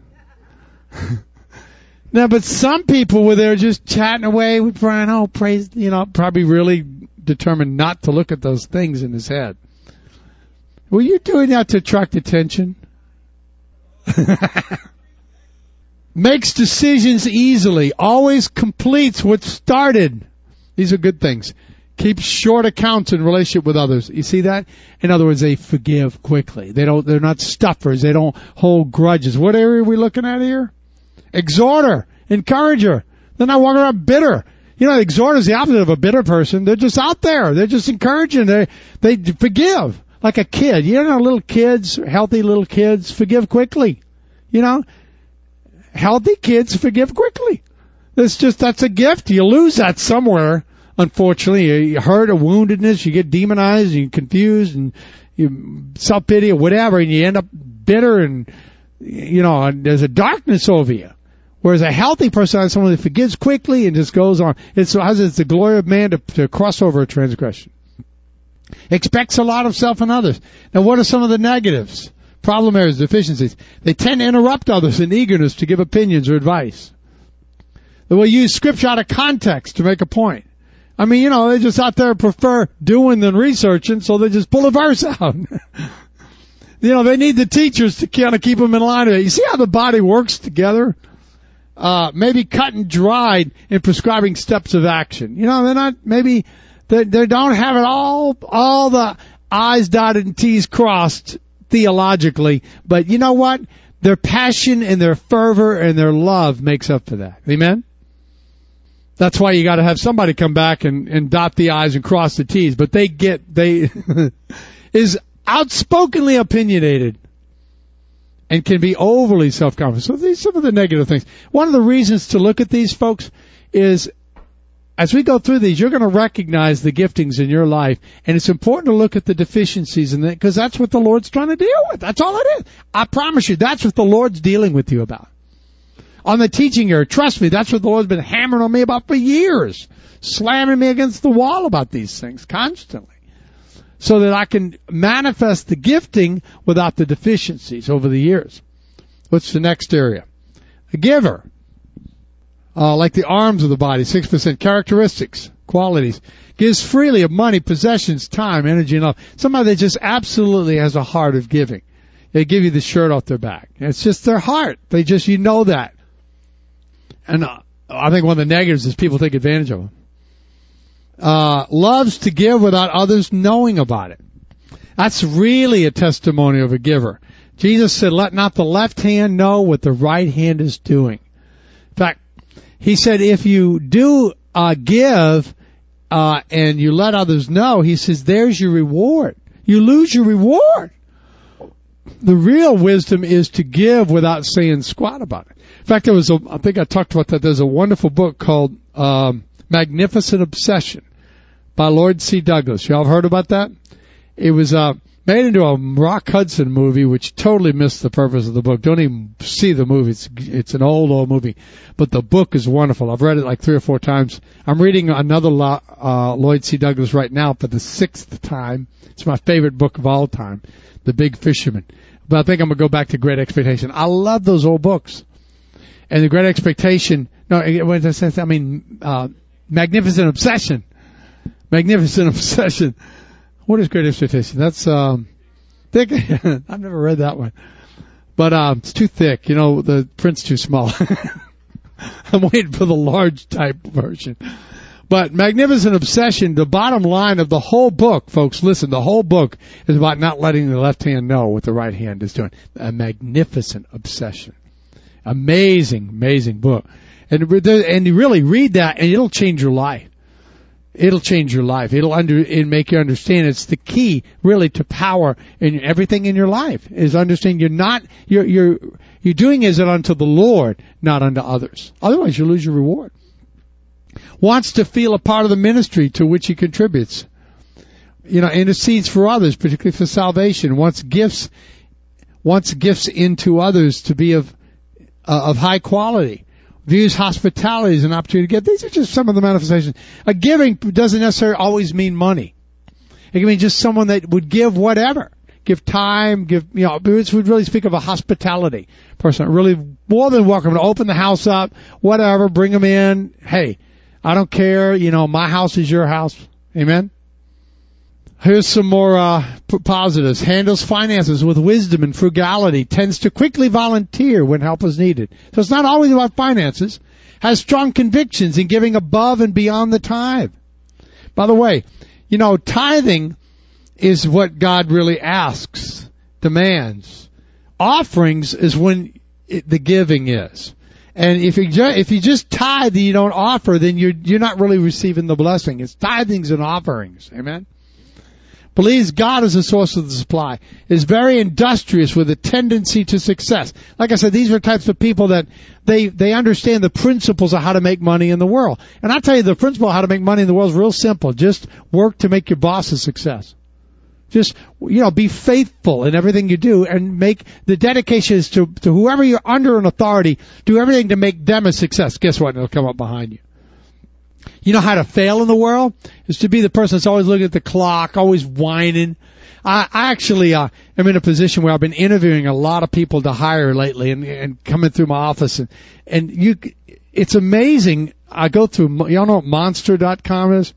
Now, but some people were there just chatting away with Brian. Oh, praise, probably really determined not to look at those things in his head. Were you doing that to attract attention? Makes decisions easily. Always completes what started. These are good things. Keeps short accounts in relationship with others. You see that? In other words, they forgive quickly. They're not stuffers. They don't hold grudges. What area are we looking at here? Exhorter. Encourager. They're not walking around bitter. Exhorter is the opposite of a bitter person. They're just out there. They're just encouraging. They forgive. Like a kid. Little kids, healthy little kids, forgive quickly. Healthy kids forgive quickly. That's a gift. You lose that somewhere, unfortunately. You hurt or woundedness, you get demonized, you get confused, and you self-pity or whatever, and you end up bitter, and, there's a darkness over you. Whereas a healthy person is someone that forgives quickly and just goes on. It's the glory of man to cross over a transgression. Expects a lot of self and others. Now, what are some of the negatives? Problem areas, deficiencies. They tend to interrupt others in eagerness to give opinions or advice. They will use scripture out of context to make a point. I mean, they just out there prefer doing than researching, so they just pull a verse out. They need the teachers to kind of keep them in line. You see how the body works together? Maybe cut and dried in prescribing steps of action. They're not, maybe, they don't have it all the I's dotted and T's crossed theologically, but you know what? Their passion and their fervor and their love makes up for that. Amen? That's why you got to have somebody come back and dot the I's and cross the T's, but they is outspokenly opinionated and can be overly self-confident. So these are some of the negative things. One of the reasons to look at these, folks, is as we go through these, you're going to recognize the giftings in your life, and it's important to look at the deficiencies in that, because that's what the Lord's trying to deal with. That's all it is. I promise you, that's what the Lord's dealing with you about. On the teaching area, trust me, that's what the Lord's been hammering on me about for years, slamming me against the wall about these things constantly, so that I can manifest the gifting without the deficiencies over the years. What's the next area? A giver. Like the arms of the body, 6%. Characteristics, qualities. Gives freely of money, possessions, time, energy, and love. Somebody that just absolutely has a heart of giving. They give you the shirt off their back. It's just their heart. You know that. And I think one of the negatives is people take advantage of them. Loves to give without others knowing about it. That's really a testimony of a giver. Jesus said, let not the left hand know what the right hand is doing. In fact, he said, if you do give and you let others know, he says, there's your reward. You lose your reward. The real wisdom is to give without saying squat about it. fact, I think I talked about that. There's a wonderful book called Magnificent Obsession by Lloyd C. Douglas. Y'all have heard about that? It was made into a Rock Hudson movie, which totally missed the purpose of the book. Don't even see the movie. It's an old movie. But the book is wonderful. I've read it like 3 or 4 times. I'm reading another Lloyd C. Douglas right now for the 6th time. It's my favorite book of all time, The Big Fisherman. But I think I'm going to go back to Great Expectation. I love those old books. And The Great Expectation, Magnificent Obsession. Magnificent Obsession. What is Great Expectation? That's thick. I've never read that one. But it's too thick. The print's too small. I'm waiting for the large type version. But Magnificent Obsession, the bottom line of the whole book, folks, listen, the whole book is about not letting the left hand know what the right hand is doing. A magnificent obsession. Amazing, amazing book. And you really read that, and it'll change your life. It'll change your life. It'll make you understand it's the key, really, to power in everything in your life, is understand you're doing it unto the Lord, not unto others. Otherwise, you'll lose your reward. Wants to feel a part of the ministry to which he contributes. Intercedes for others, particularly for salvation. Wants gifts into others to be of high quality. Views hospitality as an opportunity to give. These are just some of the manifestations. A giving doesn't necessarily always mean money. It can mean just someone that would give whatever. Give time, this would really speak of a hospitality person. Really more than welcome to open the house up, whatever, bring them in. Hey, I don't care, my house is your house. Amen? Here's some more positives. Handles finances with wisdom and frugality. Tends to quickly volunteer when help is needed. So it's not always about finances. Has strong convictions in giving above and beyond the tithe. By the way, tithing is what God really asks, demands. Offerings is when the giving is. And if you just tithe and you don't offer, then you're not really receiving the blessing. It's tithings and offerings. Amen? Believes God is the source of the supply. Is very industrious with a tendency to success. Like I said, these are types of people that they understand the principles of how to make money in the world. And I tell you, the principle of how to make money in the world is real simple. Just work to make your boss a success. Just, be faithful in everything you do, and make the dedication is to whoever you're under an authority, do everything to make them a success. Guess what? It'll come up behind you. You know how to fail in the world? Is to be the person that's always looking at the clock, always whining. I actually am in a position where I've been interviewing a lot of people to hire lately, and coming through my office, and it's amazing. I go through, y'all know what Monster.com is?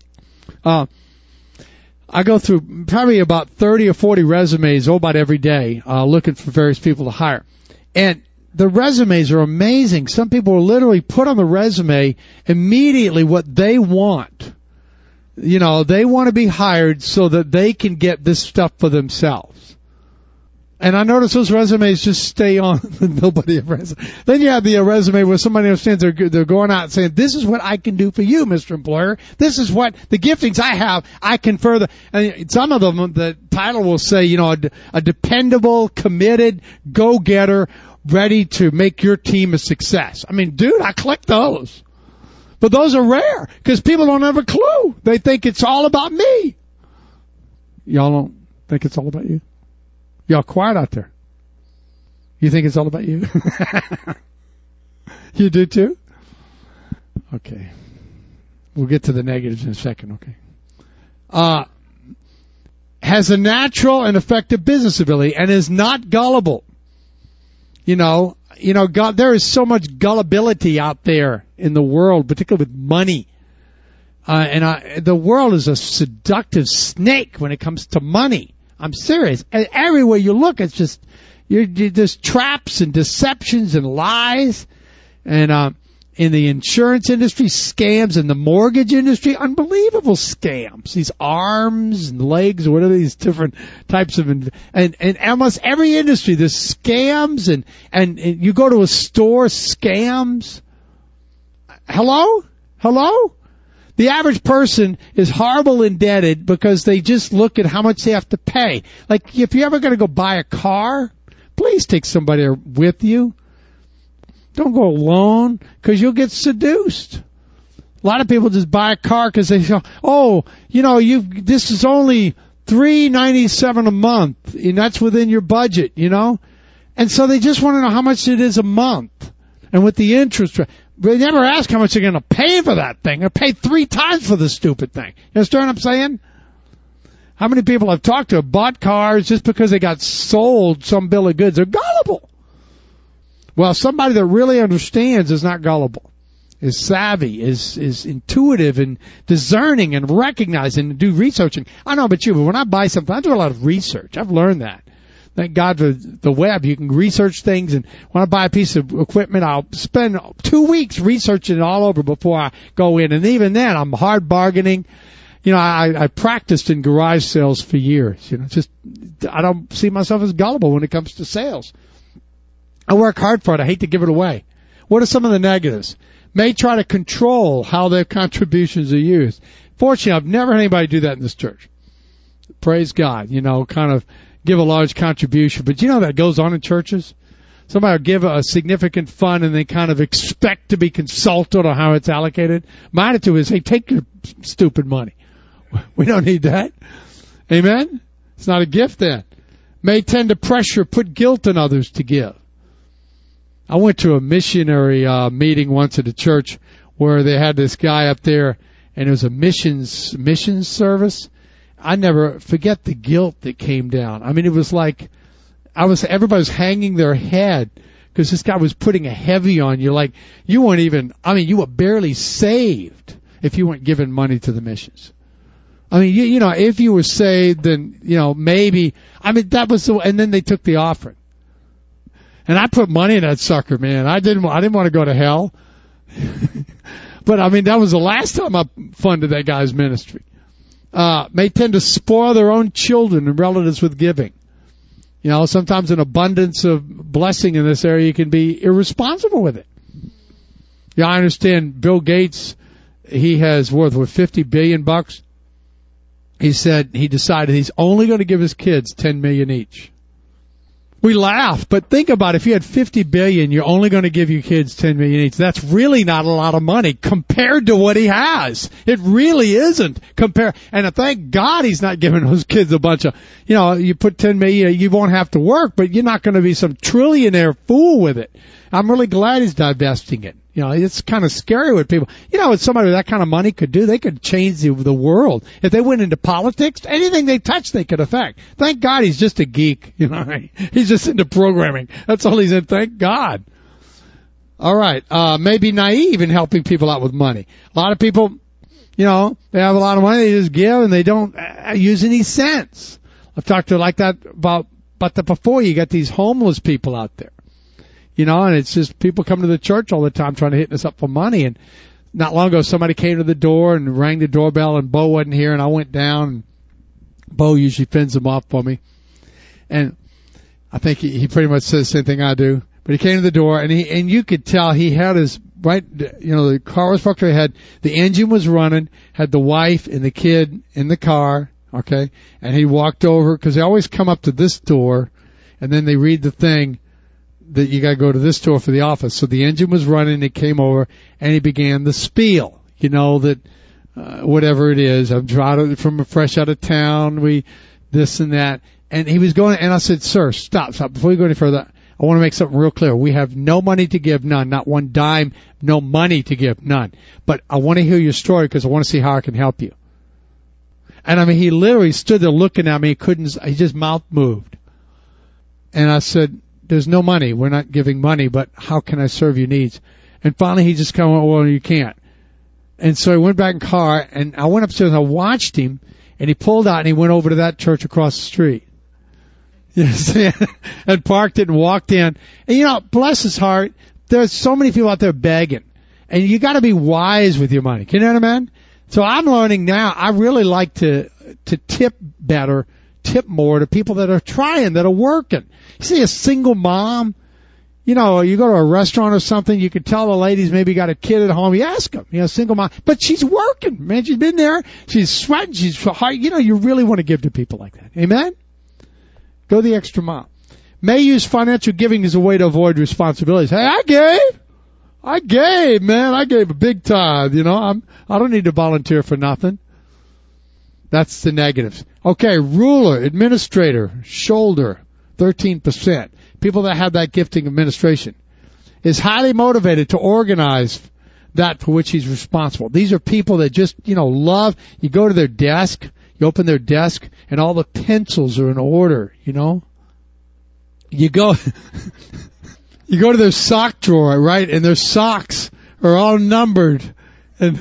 I go through probably about 30 or 40 resumes about every day, looking for various people to hire. And the resumes are amazing. Some people will literally put on the resume immediately what they want. They want to be hired so that they can get this stuff for themselves. And I notice those resumes just stay on. Nobody ever. Then you have the resume where somebody understands they're going out and saying, "This is what I can do for you, Mr. Employer. This is what the giftings I have. I can further." And some of them, the title will say, a dependable, committed, go-getter, ready to make your team a success. I mean, dude, I click those. But those are rare because people don't have a clue. They think it's all about me. Y'all don't think it's all about you? Y'all quiet out there. You think it's all about you? You do too? Okay. We'll get to the negatives in a second, okay? Has a natural and effective business ability and is not gullible. God, there is so much gullibility out there in the world, particularly with money. The world is a seductive snake when it comes to money. I'm serious. Everywhere you look, it's just, there's traps and deceptions and lies. And, in the insurance industry, scams. In the mortgage industry, unbelievable scams. These arms and legs, whatever these different types of, and almost every industry, there's scams and you go to a store, scams. Hello? The average person is horrible indebted because they just look at how much they have to pay. Like, if you're ever going to go buy a car, please take somebody with you. Don't go alone, because you'll get seduced. A lot of people just buy a car because they say, oh, this is only $397 a month, and that's within your budget, And so they just want to know how much it is a month, and with the interest rate. They never ask how much they're going to pay for that thing. They pay 3 times for the stupid thing. You understand what I'm saying? How many people I've talked to have bought cars just because they got sold some bill of goods? They're gullible. Well, somebody that really understands is not gullible. Is savvy, is intuitive and discerning and recognizing and do researching. I don't know about you, but when I buy something, I do a lot of research. I've learned that. Thank God for the web. You can research things, and when I buy a piece of equipment, I'll spend 2 weeks researching it all over before I go in. And even then, I'm hard bargaining. I practiced in garage sales for years. I don't see myself as gullible when it comes to sales. I work hard for it. I hate to give it away. What are some of the negatives? May try to control how their contributions are used. Fortunately, I've never had anybody do that in this church. Praise God. Kind of give a large contribution. But that goes on in churches? Somebody will give a significant fund and they kind of expect to be consulted on how it's allocated. My attitude is, hey, take your stupid money. We don't need that. Amen? It's not a gift then. May tend to pressure, put guilt on others to give. I went to a missionary meeting once at a church where they had this guy up there, and it was a missions service. I never forget the guilt that came down. I mean, it was like everybody was hanging their head because this guy was putting a heavy on you. Like you weren't even. I mean, you were barely saved if you weren't giving money to the missions. I mean, if you were saved, then maybe. I mean, that was and then they took the offering. And I put money in that sucker, man. I didn't want to go to hell. But I mean, that was the last time I funded that guy's ministry. May tend to spoil their own children and relatives with giving. Sometimes an abundance of blessing in this area, you can be irresponsible with it. Yeah, I understand Bill Gates, he has worth $50 billion. He said he decided he's only going to give his kids $10 million each. We laugh, but think about it. If you had $50 billion, you're only going to give your kids $10 million each. That's really not a lot of money compared to what he has. It really isn't. And thank God he's not giving those kids a bunch of, you put $10 million, you won't have to work, but you're not going to be some trillionaire fool with it. I'm really glad he's divesting it. It's kind of scary what people, what somebody with that kind of money could do. They could change the world. If they went into politics, anything they touch, they could affect. Thank God he's just a geek. He's just into programming. That's all he's in. Thank God. All right. Maybe naive in helping people out with money. A lot of people, they have a lot of money. They just give and they don't use any sense. I've talked to like that about that before. You got these homeless people out there. And it's just people come to the church all the time trying to hit us up for money. And not long ago, somebody came to the door and rang the doorbell, and Bo wasn't here, and I went down, and Bo usually fends them off for me. And I think he pretty much says the same thing I do. But he came to the door, and you could tell he had his, the car was parked ahead, the engine was running, had the wife and the kid in the car, okay? And he walked over, because they always come up to this door, and then they read the thing, that you got to go to this door for the office. So the engine was running, he came over, and he began the spiel, that whatever it is, I'm from fresh out of town, this and that. And he was going, and I said, sir, stop. Before you go any further, I want to make something real clear. We have no money to give, none. Not one dime, no money to give, none. But I want to hear your story because I want to see how I can help you. And I mean, he literally stood there looking at me, he just mouth moved. And I said, there's no money. We're not giving money, but how can I serve your needs? And finally he just kind of went, well, you can't. And so he went back in the car, and I went upstairs and I watched him, and he pulled out and he went over to that church across the street. You know, and parked it and walked in. And bless his heart, there's so many people out there begging. And you gotta be wise with your money. Can you know what I mean? So I'm learning now, I really like to tip better, tip more to people that are trying, that are working. You see a single mom, you go to a restaurant or something, you could tell the lady's maybe got a kid at home. You ask them, single mom, but she's working, man. She's been there. She's sweating. She's hard. You really want to give to people like that. Amen? Go the extra mile. May use financial giving as a way to avoid responsibilities. Hey, I gave. I gave, man. I gave a big tithe. You know, I don't need to volunteer for nothing. That's the negatives. Okay, ruler, administrator, shoulder, 13%. People that have that gifting administration is highly motivated to organize that for which he's responsible. These are people that just, love. You go to their desk, you open their desk, and all the pencils are in order, You go to their sock drawer, right, and their socks are all numbered. And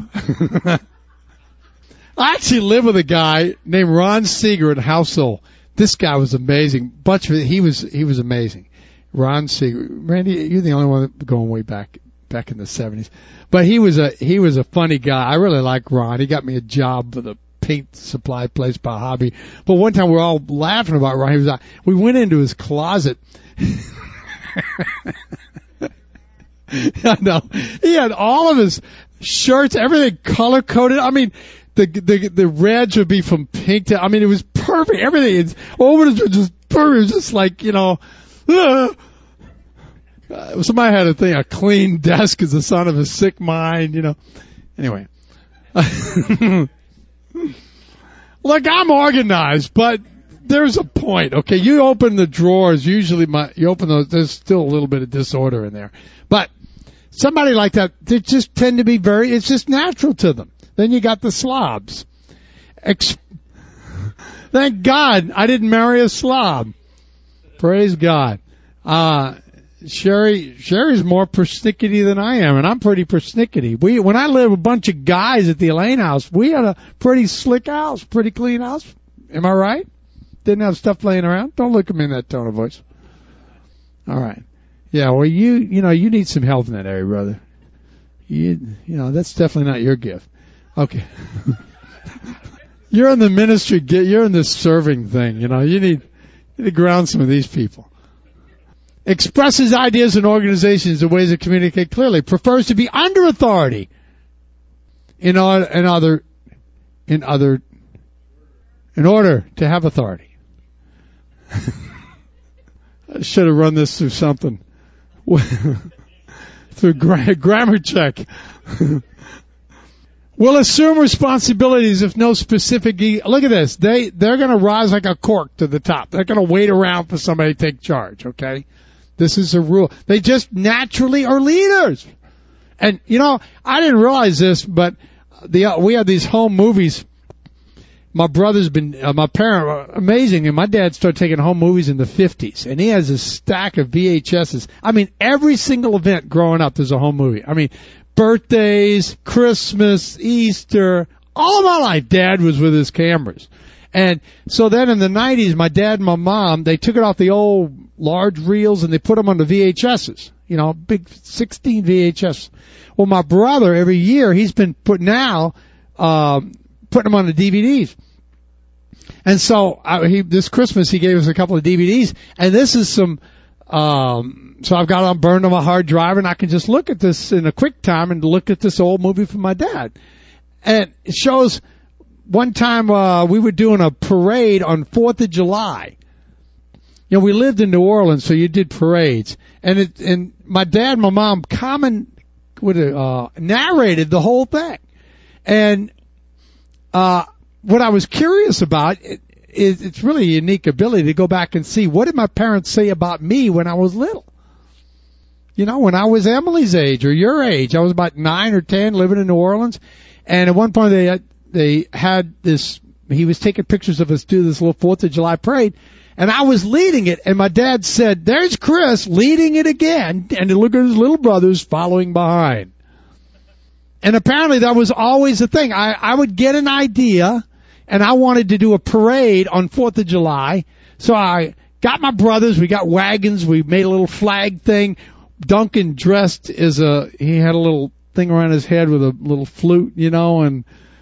I actually lived with a guy named Ron Seeger in Housel. This guy was amazing. He was amazing. Ron Seeger. Randy, you're the only one going way back in the 70s. But he was a funny guy. I really like Ron. He got me a job for the paint supply place by hobby. But one time we were all laughing about Ron. We went into his closet. I know. He had all of his shirts, everything color coded. I mean, the reds would be from pink to, it was perfect. Everything, over was just perfect. It was just like, somebody had a clean desk is the son of a sick mind, Anyway. Look, I'm organized, but there's a point, okay? You open the drawers, usually you open those, there's still a little bit of disorder in there. But somebody like that, they just tend to be it's just natural to them. Then you got the slobs. Thank God I didn't marry a slob. Praise God. Sherry's more persnickety than I am, and I'm pretty persnickety. When I lived with a bunch of guys at the Elaine house, we had a pretty slick house, pretty clean house. Am I right? Didn't have stuff laying around. Don't look at me in that tone of voice. All right. Yeah, well, you need some help in that area, brother. That's definitely not your gift. Okay. You're in the ministry, you're in this serving thing, you need to ground some of these people. Expresses ideas in organizations and ways to communicate clearly. Prefers to be under authority in order to have authority. I should have run this through something. Through grammar check. Will assume responsibilities if no specific. Look at this. They're going to rise like a cork to the top. They're going to wait around for somebody to take charge. Okay, this is a rule. They just naturally are leaders. And I didn't realize this, but we had these home movies. My parent, amazing, and my dad started taking home movies in the 50s, and he has a stack of VHSs. Every single event growing up, there's a home movie. Birthdays, Christmas, Easter, all of my life, Dad was with his cameras. And so then in the 90s, my dad and my mom, they took it off the old large reels and they put them on the VHSs, big 16 VHS. Well, my brother, every year, he's been putting them on the DVDs. And so this Christmas, he gave us a couple of DVDs, and this is some, so I've got it burned on my hard drive, and I can just look at this in a quick time and look at this old movie from my dad. And it shows one time we were doing a parade on 4th of July. We lived in New Orleans, so you did parades. And my dad and my mom narrated the whole thing. And what I was curious about is it's really a unique ability to go back and see what did my parents say about me when I was little. When I was Emily's age or your age, I was about 9 or 10 living in New Orleans. And at one point they had this, he was taking pictures of us do this little 4th of July parade. And I was leading it. And my dad said, there's Chris leading it again. And look at his little brothers following behind. And apparently that was always the thing. I would get an idea and I wanted to do a parade on 4th of July. So I got my brothers, we got wagons, we made a little flag thing. Duncan dressed he had a little thing around his head with a little flute, and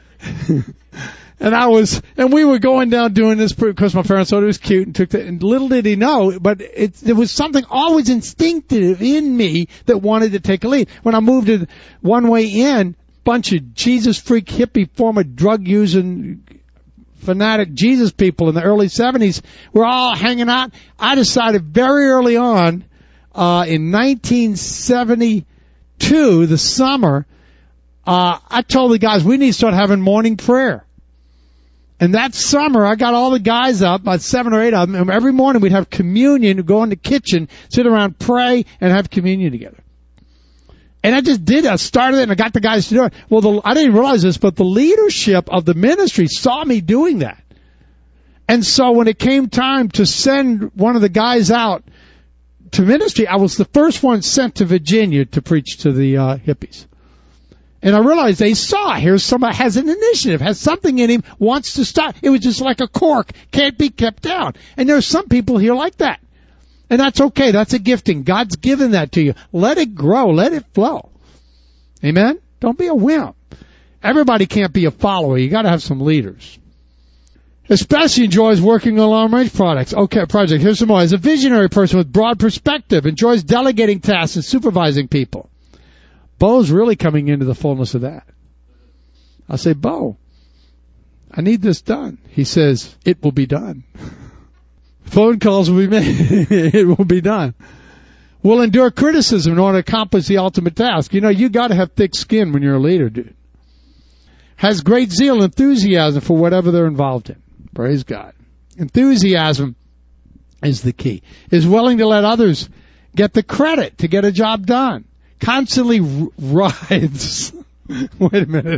and we were going down doing this because my parents thought it was cute and little did he know, but there was something always instinctive in me that wanted to take a lead. When I moved to One Way Inn, bunch of Jesus freak hippie former drug using fanatic Jesus people in the early 70s were all hanging out. I decided very early on, in 1972, 2, the summer, I told the guys we need to start having morning prayer. And that summer, I got all the guys up, about 7 or 8 of them, and every morning we'd have communion, go in the kitchen, sit around, pray, and have communion together. And I just did it. I started it, and I got the guys to do it. Well, I didn't realize this, but the leadership of the ministry saw me doing that. And so when it came time to send one of the guys out to ministry, I was the first one sent to Virginia to preach to the hippies. And I realized they saw, here's somebody has an initiative, has something in him, wants to start. It was just like a cork, can't be kept down. And there's some people here like that. And that's okay. That's a gifting. God's given that to you. Let it grow. Let it flow. Amen? Don't be a wimp. Everybody can't be a follower. You got to have some leaders. Especially enjoys working on long-range project. Here's some more. Is a visionary person with broad perspective. Enjoys delegating tasks and supervising people. Bo's really coming into the fullness of that. I say, Bo, I need this done. He says, it will be done. Phone calls will be made. It will be done. Will endure criticism in order to accomplish the ultimate task. You know, you got to have thick skin when you're a leader, dude. Has great zeal and enthusiasm for whatever they're involved in. Praise God. Enthusiasm is the key. Is willing to let others get the credit to get a job done. Constantly rides. Wait a minute.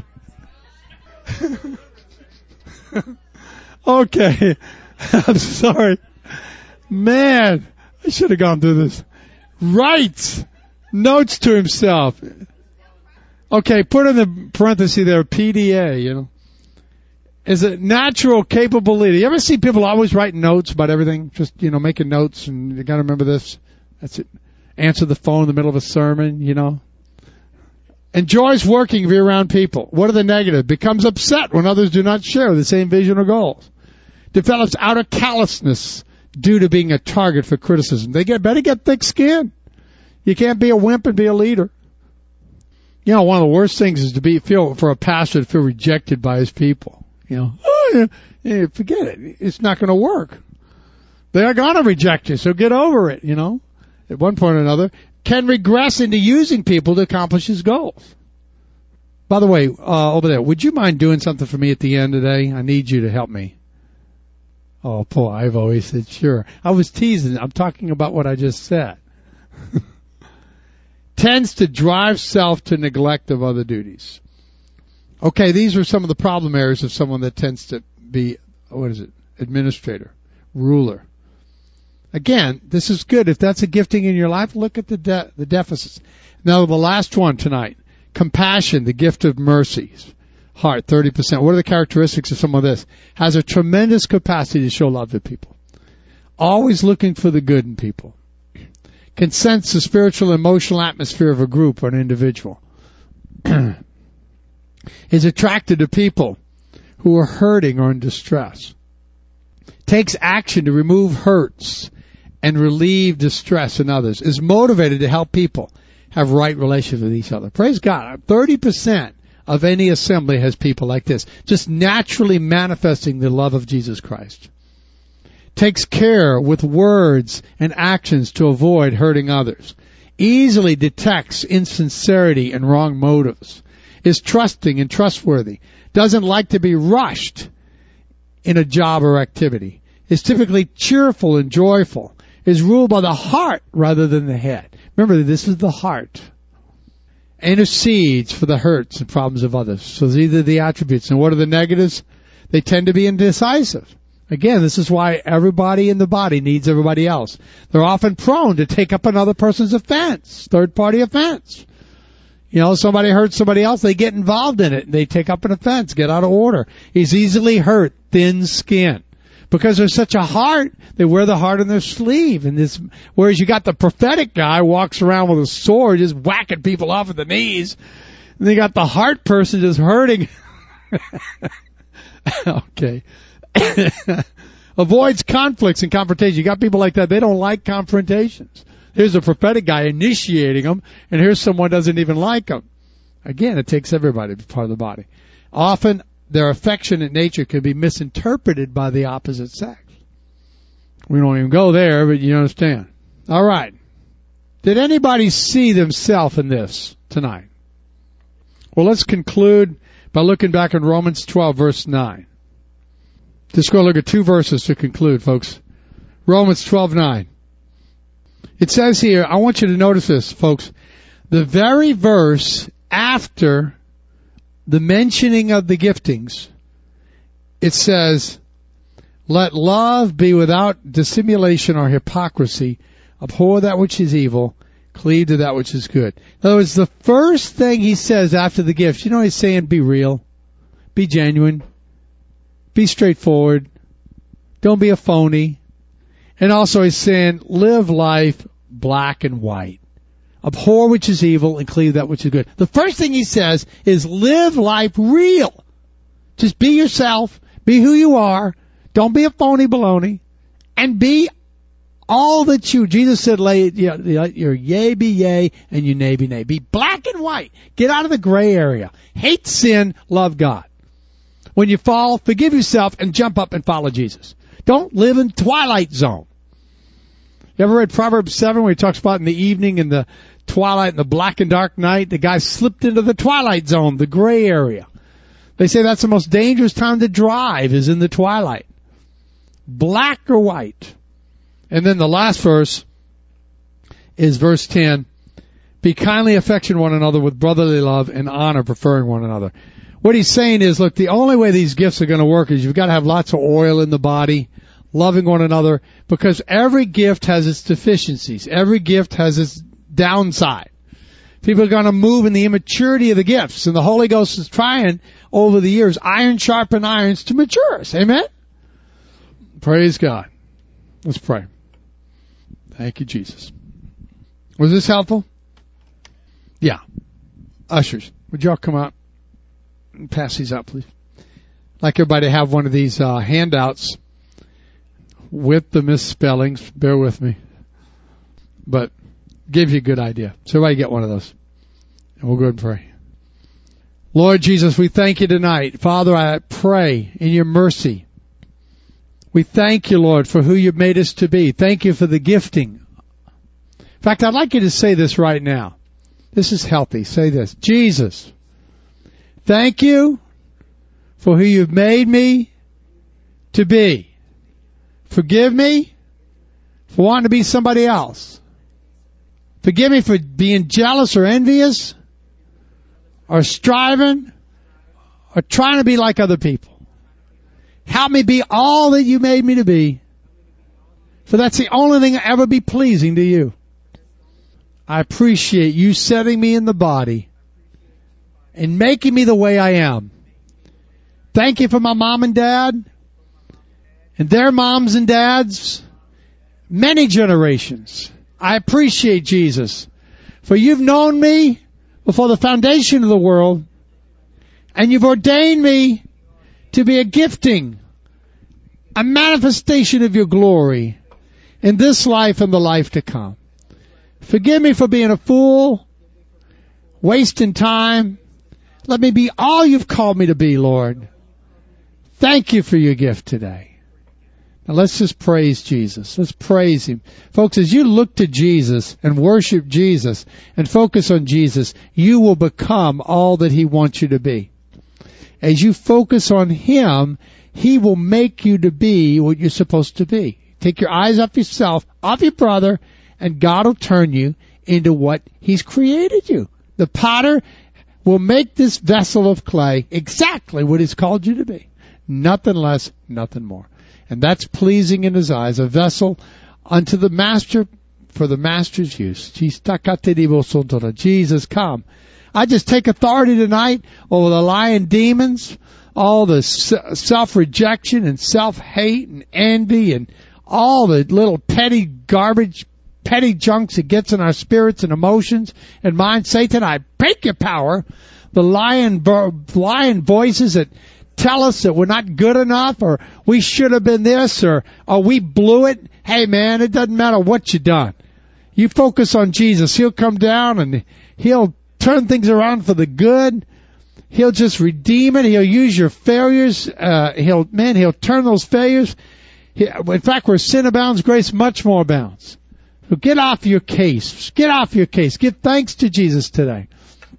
Okay. I'm sorry. Man, I should have gone through this. Writes notes to himself. Okay, put in the parenthesis there, PDA, you know. Is a natural, capable leader. You ever see people always write notes about everything? Just, you know, making notes, and you gotta remember this. That's it. Answer the phone in the middle of a sermon, you know. Enjoys working to be around people. What are the negatives? Becomes upset when others do not share the same vision or goals. Develops outer callousness due to being a target for criticism. They better get thick skin. You can't be a wimp and be a leader. You know, one of the worst things is for a pastor to feel rejected by his people. You know, forget it. It's not going to work. They're going to reject you, so get over it, you know. At one point or another, can regress into using people to accomplish his goals. By the way, over there, would you mind doing something for me at the end today? I need you to help me. Oh, poor Ivo, he said, sure. I was teasing. I'm talking about what I just said. Tends to drive self to neglect of other duties. Okay, these are some of the problem areas of someone that tends to be, administrator, ruler. Again, this is good. If that's a gifting in your life, look at the deficits. Now, the last one tonight, compassion, the gift of mercy. Heart, 30%. What are the characteristics of some of this? Has a tremendous capacity to show love to people. Always looking for the good in people. Can sense the spiritual and emotional atmosphere of a group or an individual. Is attracted to people who are hurting or in distress. Takes action to remove hurts and relieve distress in others. Is motivated to help people have right relations with each other. Praise God. 30% of any assembly has people like this, just naturally manifesting the love of Jesus Christ. Takes care with words and actions to avoid hurting others. Easily detects insincerity and wrong motives. Is trusting and trustworthy. Doesn't like to be rushed in a job or activity. Is typically cheerful and joyful. Is ruled by the heart rather than the head. Remember, this is the heart. Intercedes for the hurts and problems of others. So these are the attributes. And what are the negatives? They tend to be indecisive. Again, this is why everybody in the body needs everybody else. They're often prone to take up another person's offense, third-party offense. You know, somebody hurts somebody else, they get involved in it. They take up an offense, get out of order. He's easily hurt, thin skin. Because there's such a heart, they wear the heart on their sleeve. And this, whereas you got the prophetic guy walks around with a sword, just whacking people off at the knees. And they got the heart person just hurting. Okay. Avoids conflicts and confrontation. You got people like that, they don't like confrontations. Here's a prophetic guy initiating them, and here's someone who doesn't even like them. Again, it takes everybody to be part of the body. Often, their affectionate nature can be misinterpreted by the opposite sex. We don't even go there, but you understand. All right. Did anybody see themselves in this tonight? Well, let's conclude by looking back in Romans 12, verse 9. Just go look at 2 verses to conclude, folks. Romans 12:9. It says here, I want you to notice this, folks. The very verse after the mentioning of the giftings, it says, let love be without dissimulation or hypocrisy. Abhor that which is evil. Cleave to that which is good. In other words, the first thing he says after the gifts, you know, he's saying be real, be genuine, be straightforward, don't be a phony. And also he's saying live life black and white. Abhor which is evil and cleave that which is good. The first thing he says is live life real. Just be yourself, be who you are, don't be a phony baloney, and be all that Jesus said, let your yea be yea and your nay be nay. Be black and white. Get out of the gray area. Hate sin, love God. When you fall, forgive yourself and jump up and follow Jesus. Don't live in twilight zone. You ever read Proverbs 7 where he talks about in the evening, in the twilight, in the black and dark night, the guy slipped into the twilight zone, the gray area. They say that's the most dangerous time to drive is in the twilight. Black or white. And then the last verse is verse 10. Be kindly affection one another with brotherly love and honor, preferring one another. What he's saying is, look, the only way these gifts are going to work is you've got to have lots of oil in the body, loving one another, because every gift has its deficiencies. Every gift has its downside. People are going to move in the immaturity of the gifts, and the Holy Ghost is trying over the years, iron sharpen irons, to mature us. Amen? Praise God. Let's pray. Thank you, Jesus. Was this helpful? Yeah. Ushers, would y'all come out and pass these out, please? I'd like everybody to have one of these handouts with the misspellings. Bear with me. But gives you a good idea. So everybody get one of those. And we'll go ahead and pray. Lord Jesus, we thank you tonight. Father, I pray in your mercy. We thank you, Lord, for who you've made us to be. Thank you for the gifting. In fact, I'd like you to say this right now. This is healthy. Say this. Jesus, thank you for who you've made me to be. Forgive me for wanting to be somebody else. Forgive me for being jealous or envious or striving or trying to be like other people. Help me be all that you made me to be. For that's the only thing that ever be pleasing to you. I appreciate you setting me in the body and making me the way I am. Thank you for my mom and dad and their moms and dads, many generations. I appreciate Jesus, for you've known me before the foundation of the world, and you've ordained me to be a gifting, a manifestation of your glory in this life and the life to come. Forgive me for being a fool, wasting time. Let me be all you've called me to be, Lord. Thank you for your gift today. Now let's just praise Jesus. Let's praise him. Folks, as you look to Jesus and worship Jesus and focus on Jesus, you will become all that he wants you to be. As you focus on him, he will make you to be what you're supposed to be. Take your eyes off yourself, off your brother, and God will turn you into what he's created you. The potter will make this vessel of clay exactly what he's called you to be. Nothing less, nothing more. And that's pleasing in his eyes, a vessel unto the master for the master's use. Jesus, come. I just take authority tonight over the lying demons, all the self-rejection and self-hate and envy and all the little petty garbage, petty junks that gets in our spirits and emotions and minds. Satan, I break your power. The lying voices that tell us that we're not good enough or we should have been this or we blew it. Hey, man, it doesn't matter what you done. You focus on Jesus. He'll come down and he'll turn things around for the good. He'll just redeem it. He'll use your failures. He'll turn those failures. In fact, where sin abounds, grace much more abounds. So get off your case. Get off your case. Give thanks to Jesus today.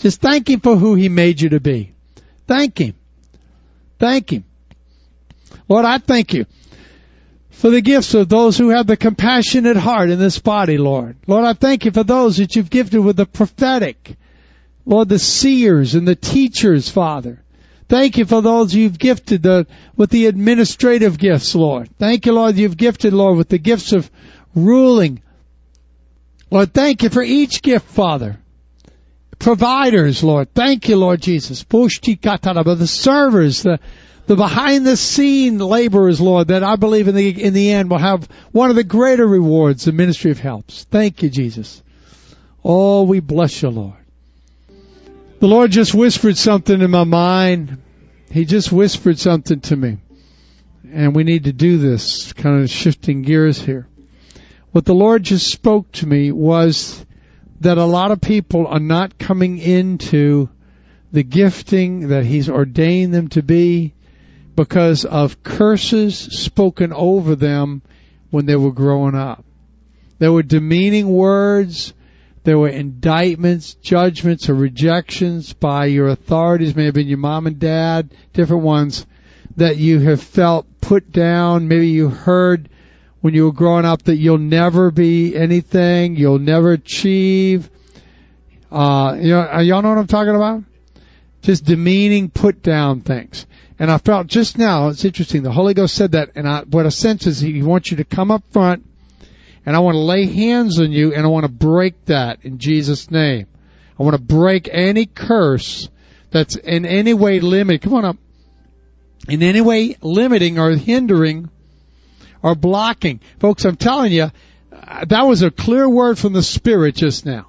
Just thank Him for who He made you to be. Thank Him. Thank Him. Lord, I thank You for the gifts of those who have the compassionate heart in this body, Lord. Lord, I thank You for those that You've gifted with the prophetic. Lord, the seers and the teachers, Father. Thank You for those You've gifted with the administrative gifts, Lord. Thank You, Lord, You've gifted, Lord, with the gifts of ruling. Lord, thank You for each gift, Father. Providers, Lord. Thank You, Lord Jesus. The servers, the behind-the-scene laborers, Lord, that I believe in the end will have one of the greater rewards, the ministry of helps. Thank You, Jesus. Oh, we bless You, Lord. The Lord just whispered something in my mind. He just whispered something to me. And we need to do this, kind of shifting gears here. What the Lord just spoke to me was that a lot of people are not coming into the gifting that He's ordained them to be because of curses spoken over them when they were growing up. There were demeaning words. There were indictments, judgments, or rejections by your authorities, may have been your mom and dad, different ones, that you have felt put down. Maybe you heard when you were growing up that you'll never be anything, you'll never achieve. Y'all know what I'm talking about? Just demeaning, put down things. And I felt just now, it's interesting, the Holy Ghost said that, and what I sense is He wants you to come up front, and I want to lay hands on you, and I want to break that in Jesus' name. I want to break any curse that's in any way limiting. Come on up. In any way limiting or hindering or blocking. Folks, I'm telling you, that was a clear word from the Spirit just now.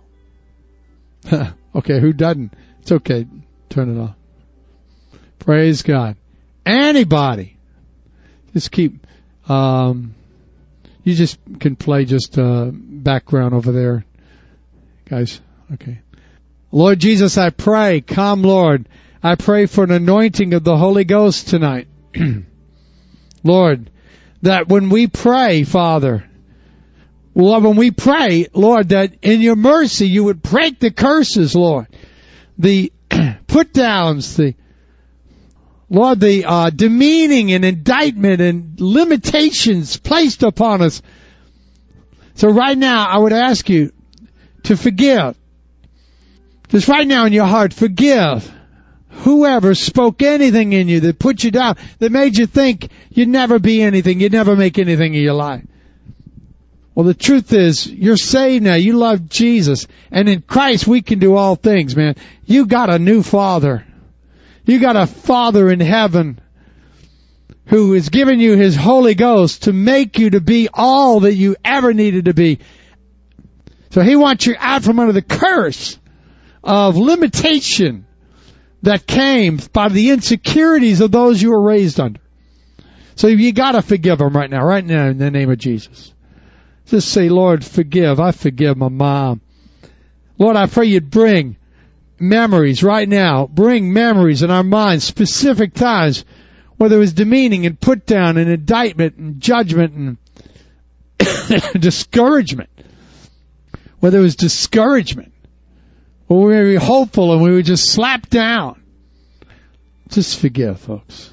Okay, who doesn't? It's okay. Turn it off. Praise God. Anybody. Just keep... You just can play just background over there, guys. Okay. Lord Jesus, I pray, come Lord, I pray for an anointing of the Holy Ghost tonight. Lord, that when we pray, Father, Lord, when we pray, Lord, that in Your mercy You would break the curses, Lord, the put downs, the demeaning and indictment and limitations placed upon us. So right now, I would ask You to forgive. Just right now in your heart, forgive whoever spoke anything in you that put you down, that made you think you'd never be anything, you'd never make anything in your life. Well, the truth is, you're saved now. You love Jesus. And in Christ, we can do all things, man. You got a new Father. You got a Father in heaven who has given you His Holy Ghost to make you to be all that you ever needed to be. So He wants you out from under the curse of limitation that came by the insecurities of those you were raised under. So you got to forgive them right now in the name of Jesus. Just say, Lord, forgive. I forgive my mom. Lord, I pray You'd bring memories right now. Bring memories in our minds, specific times where there was demeaning and put down and indictment and judgment and discouragement. Where there was discouragement. Where we were hopeful and we were just slapped down. Just forgive, folks.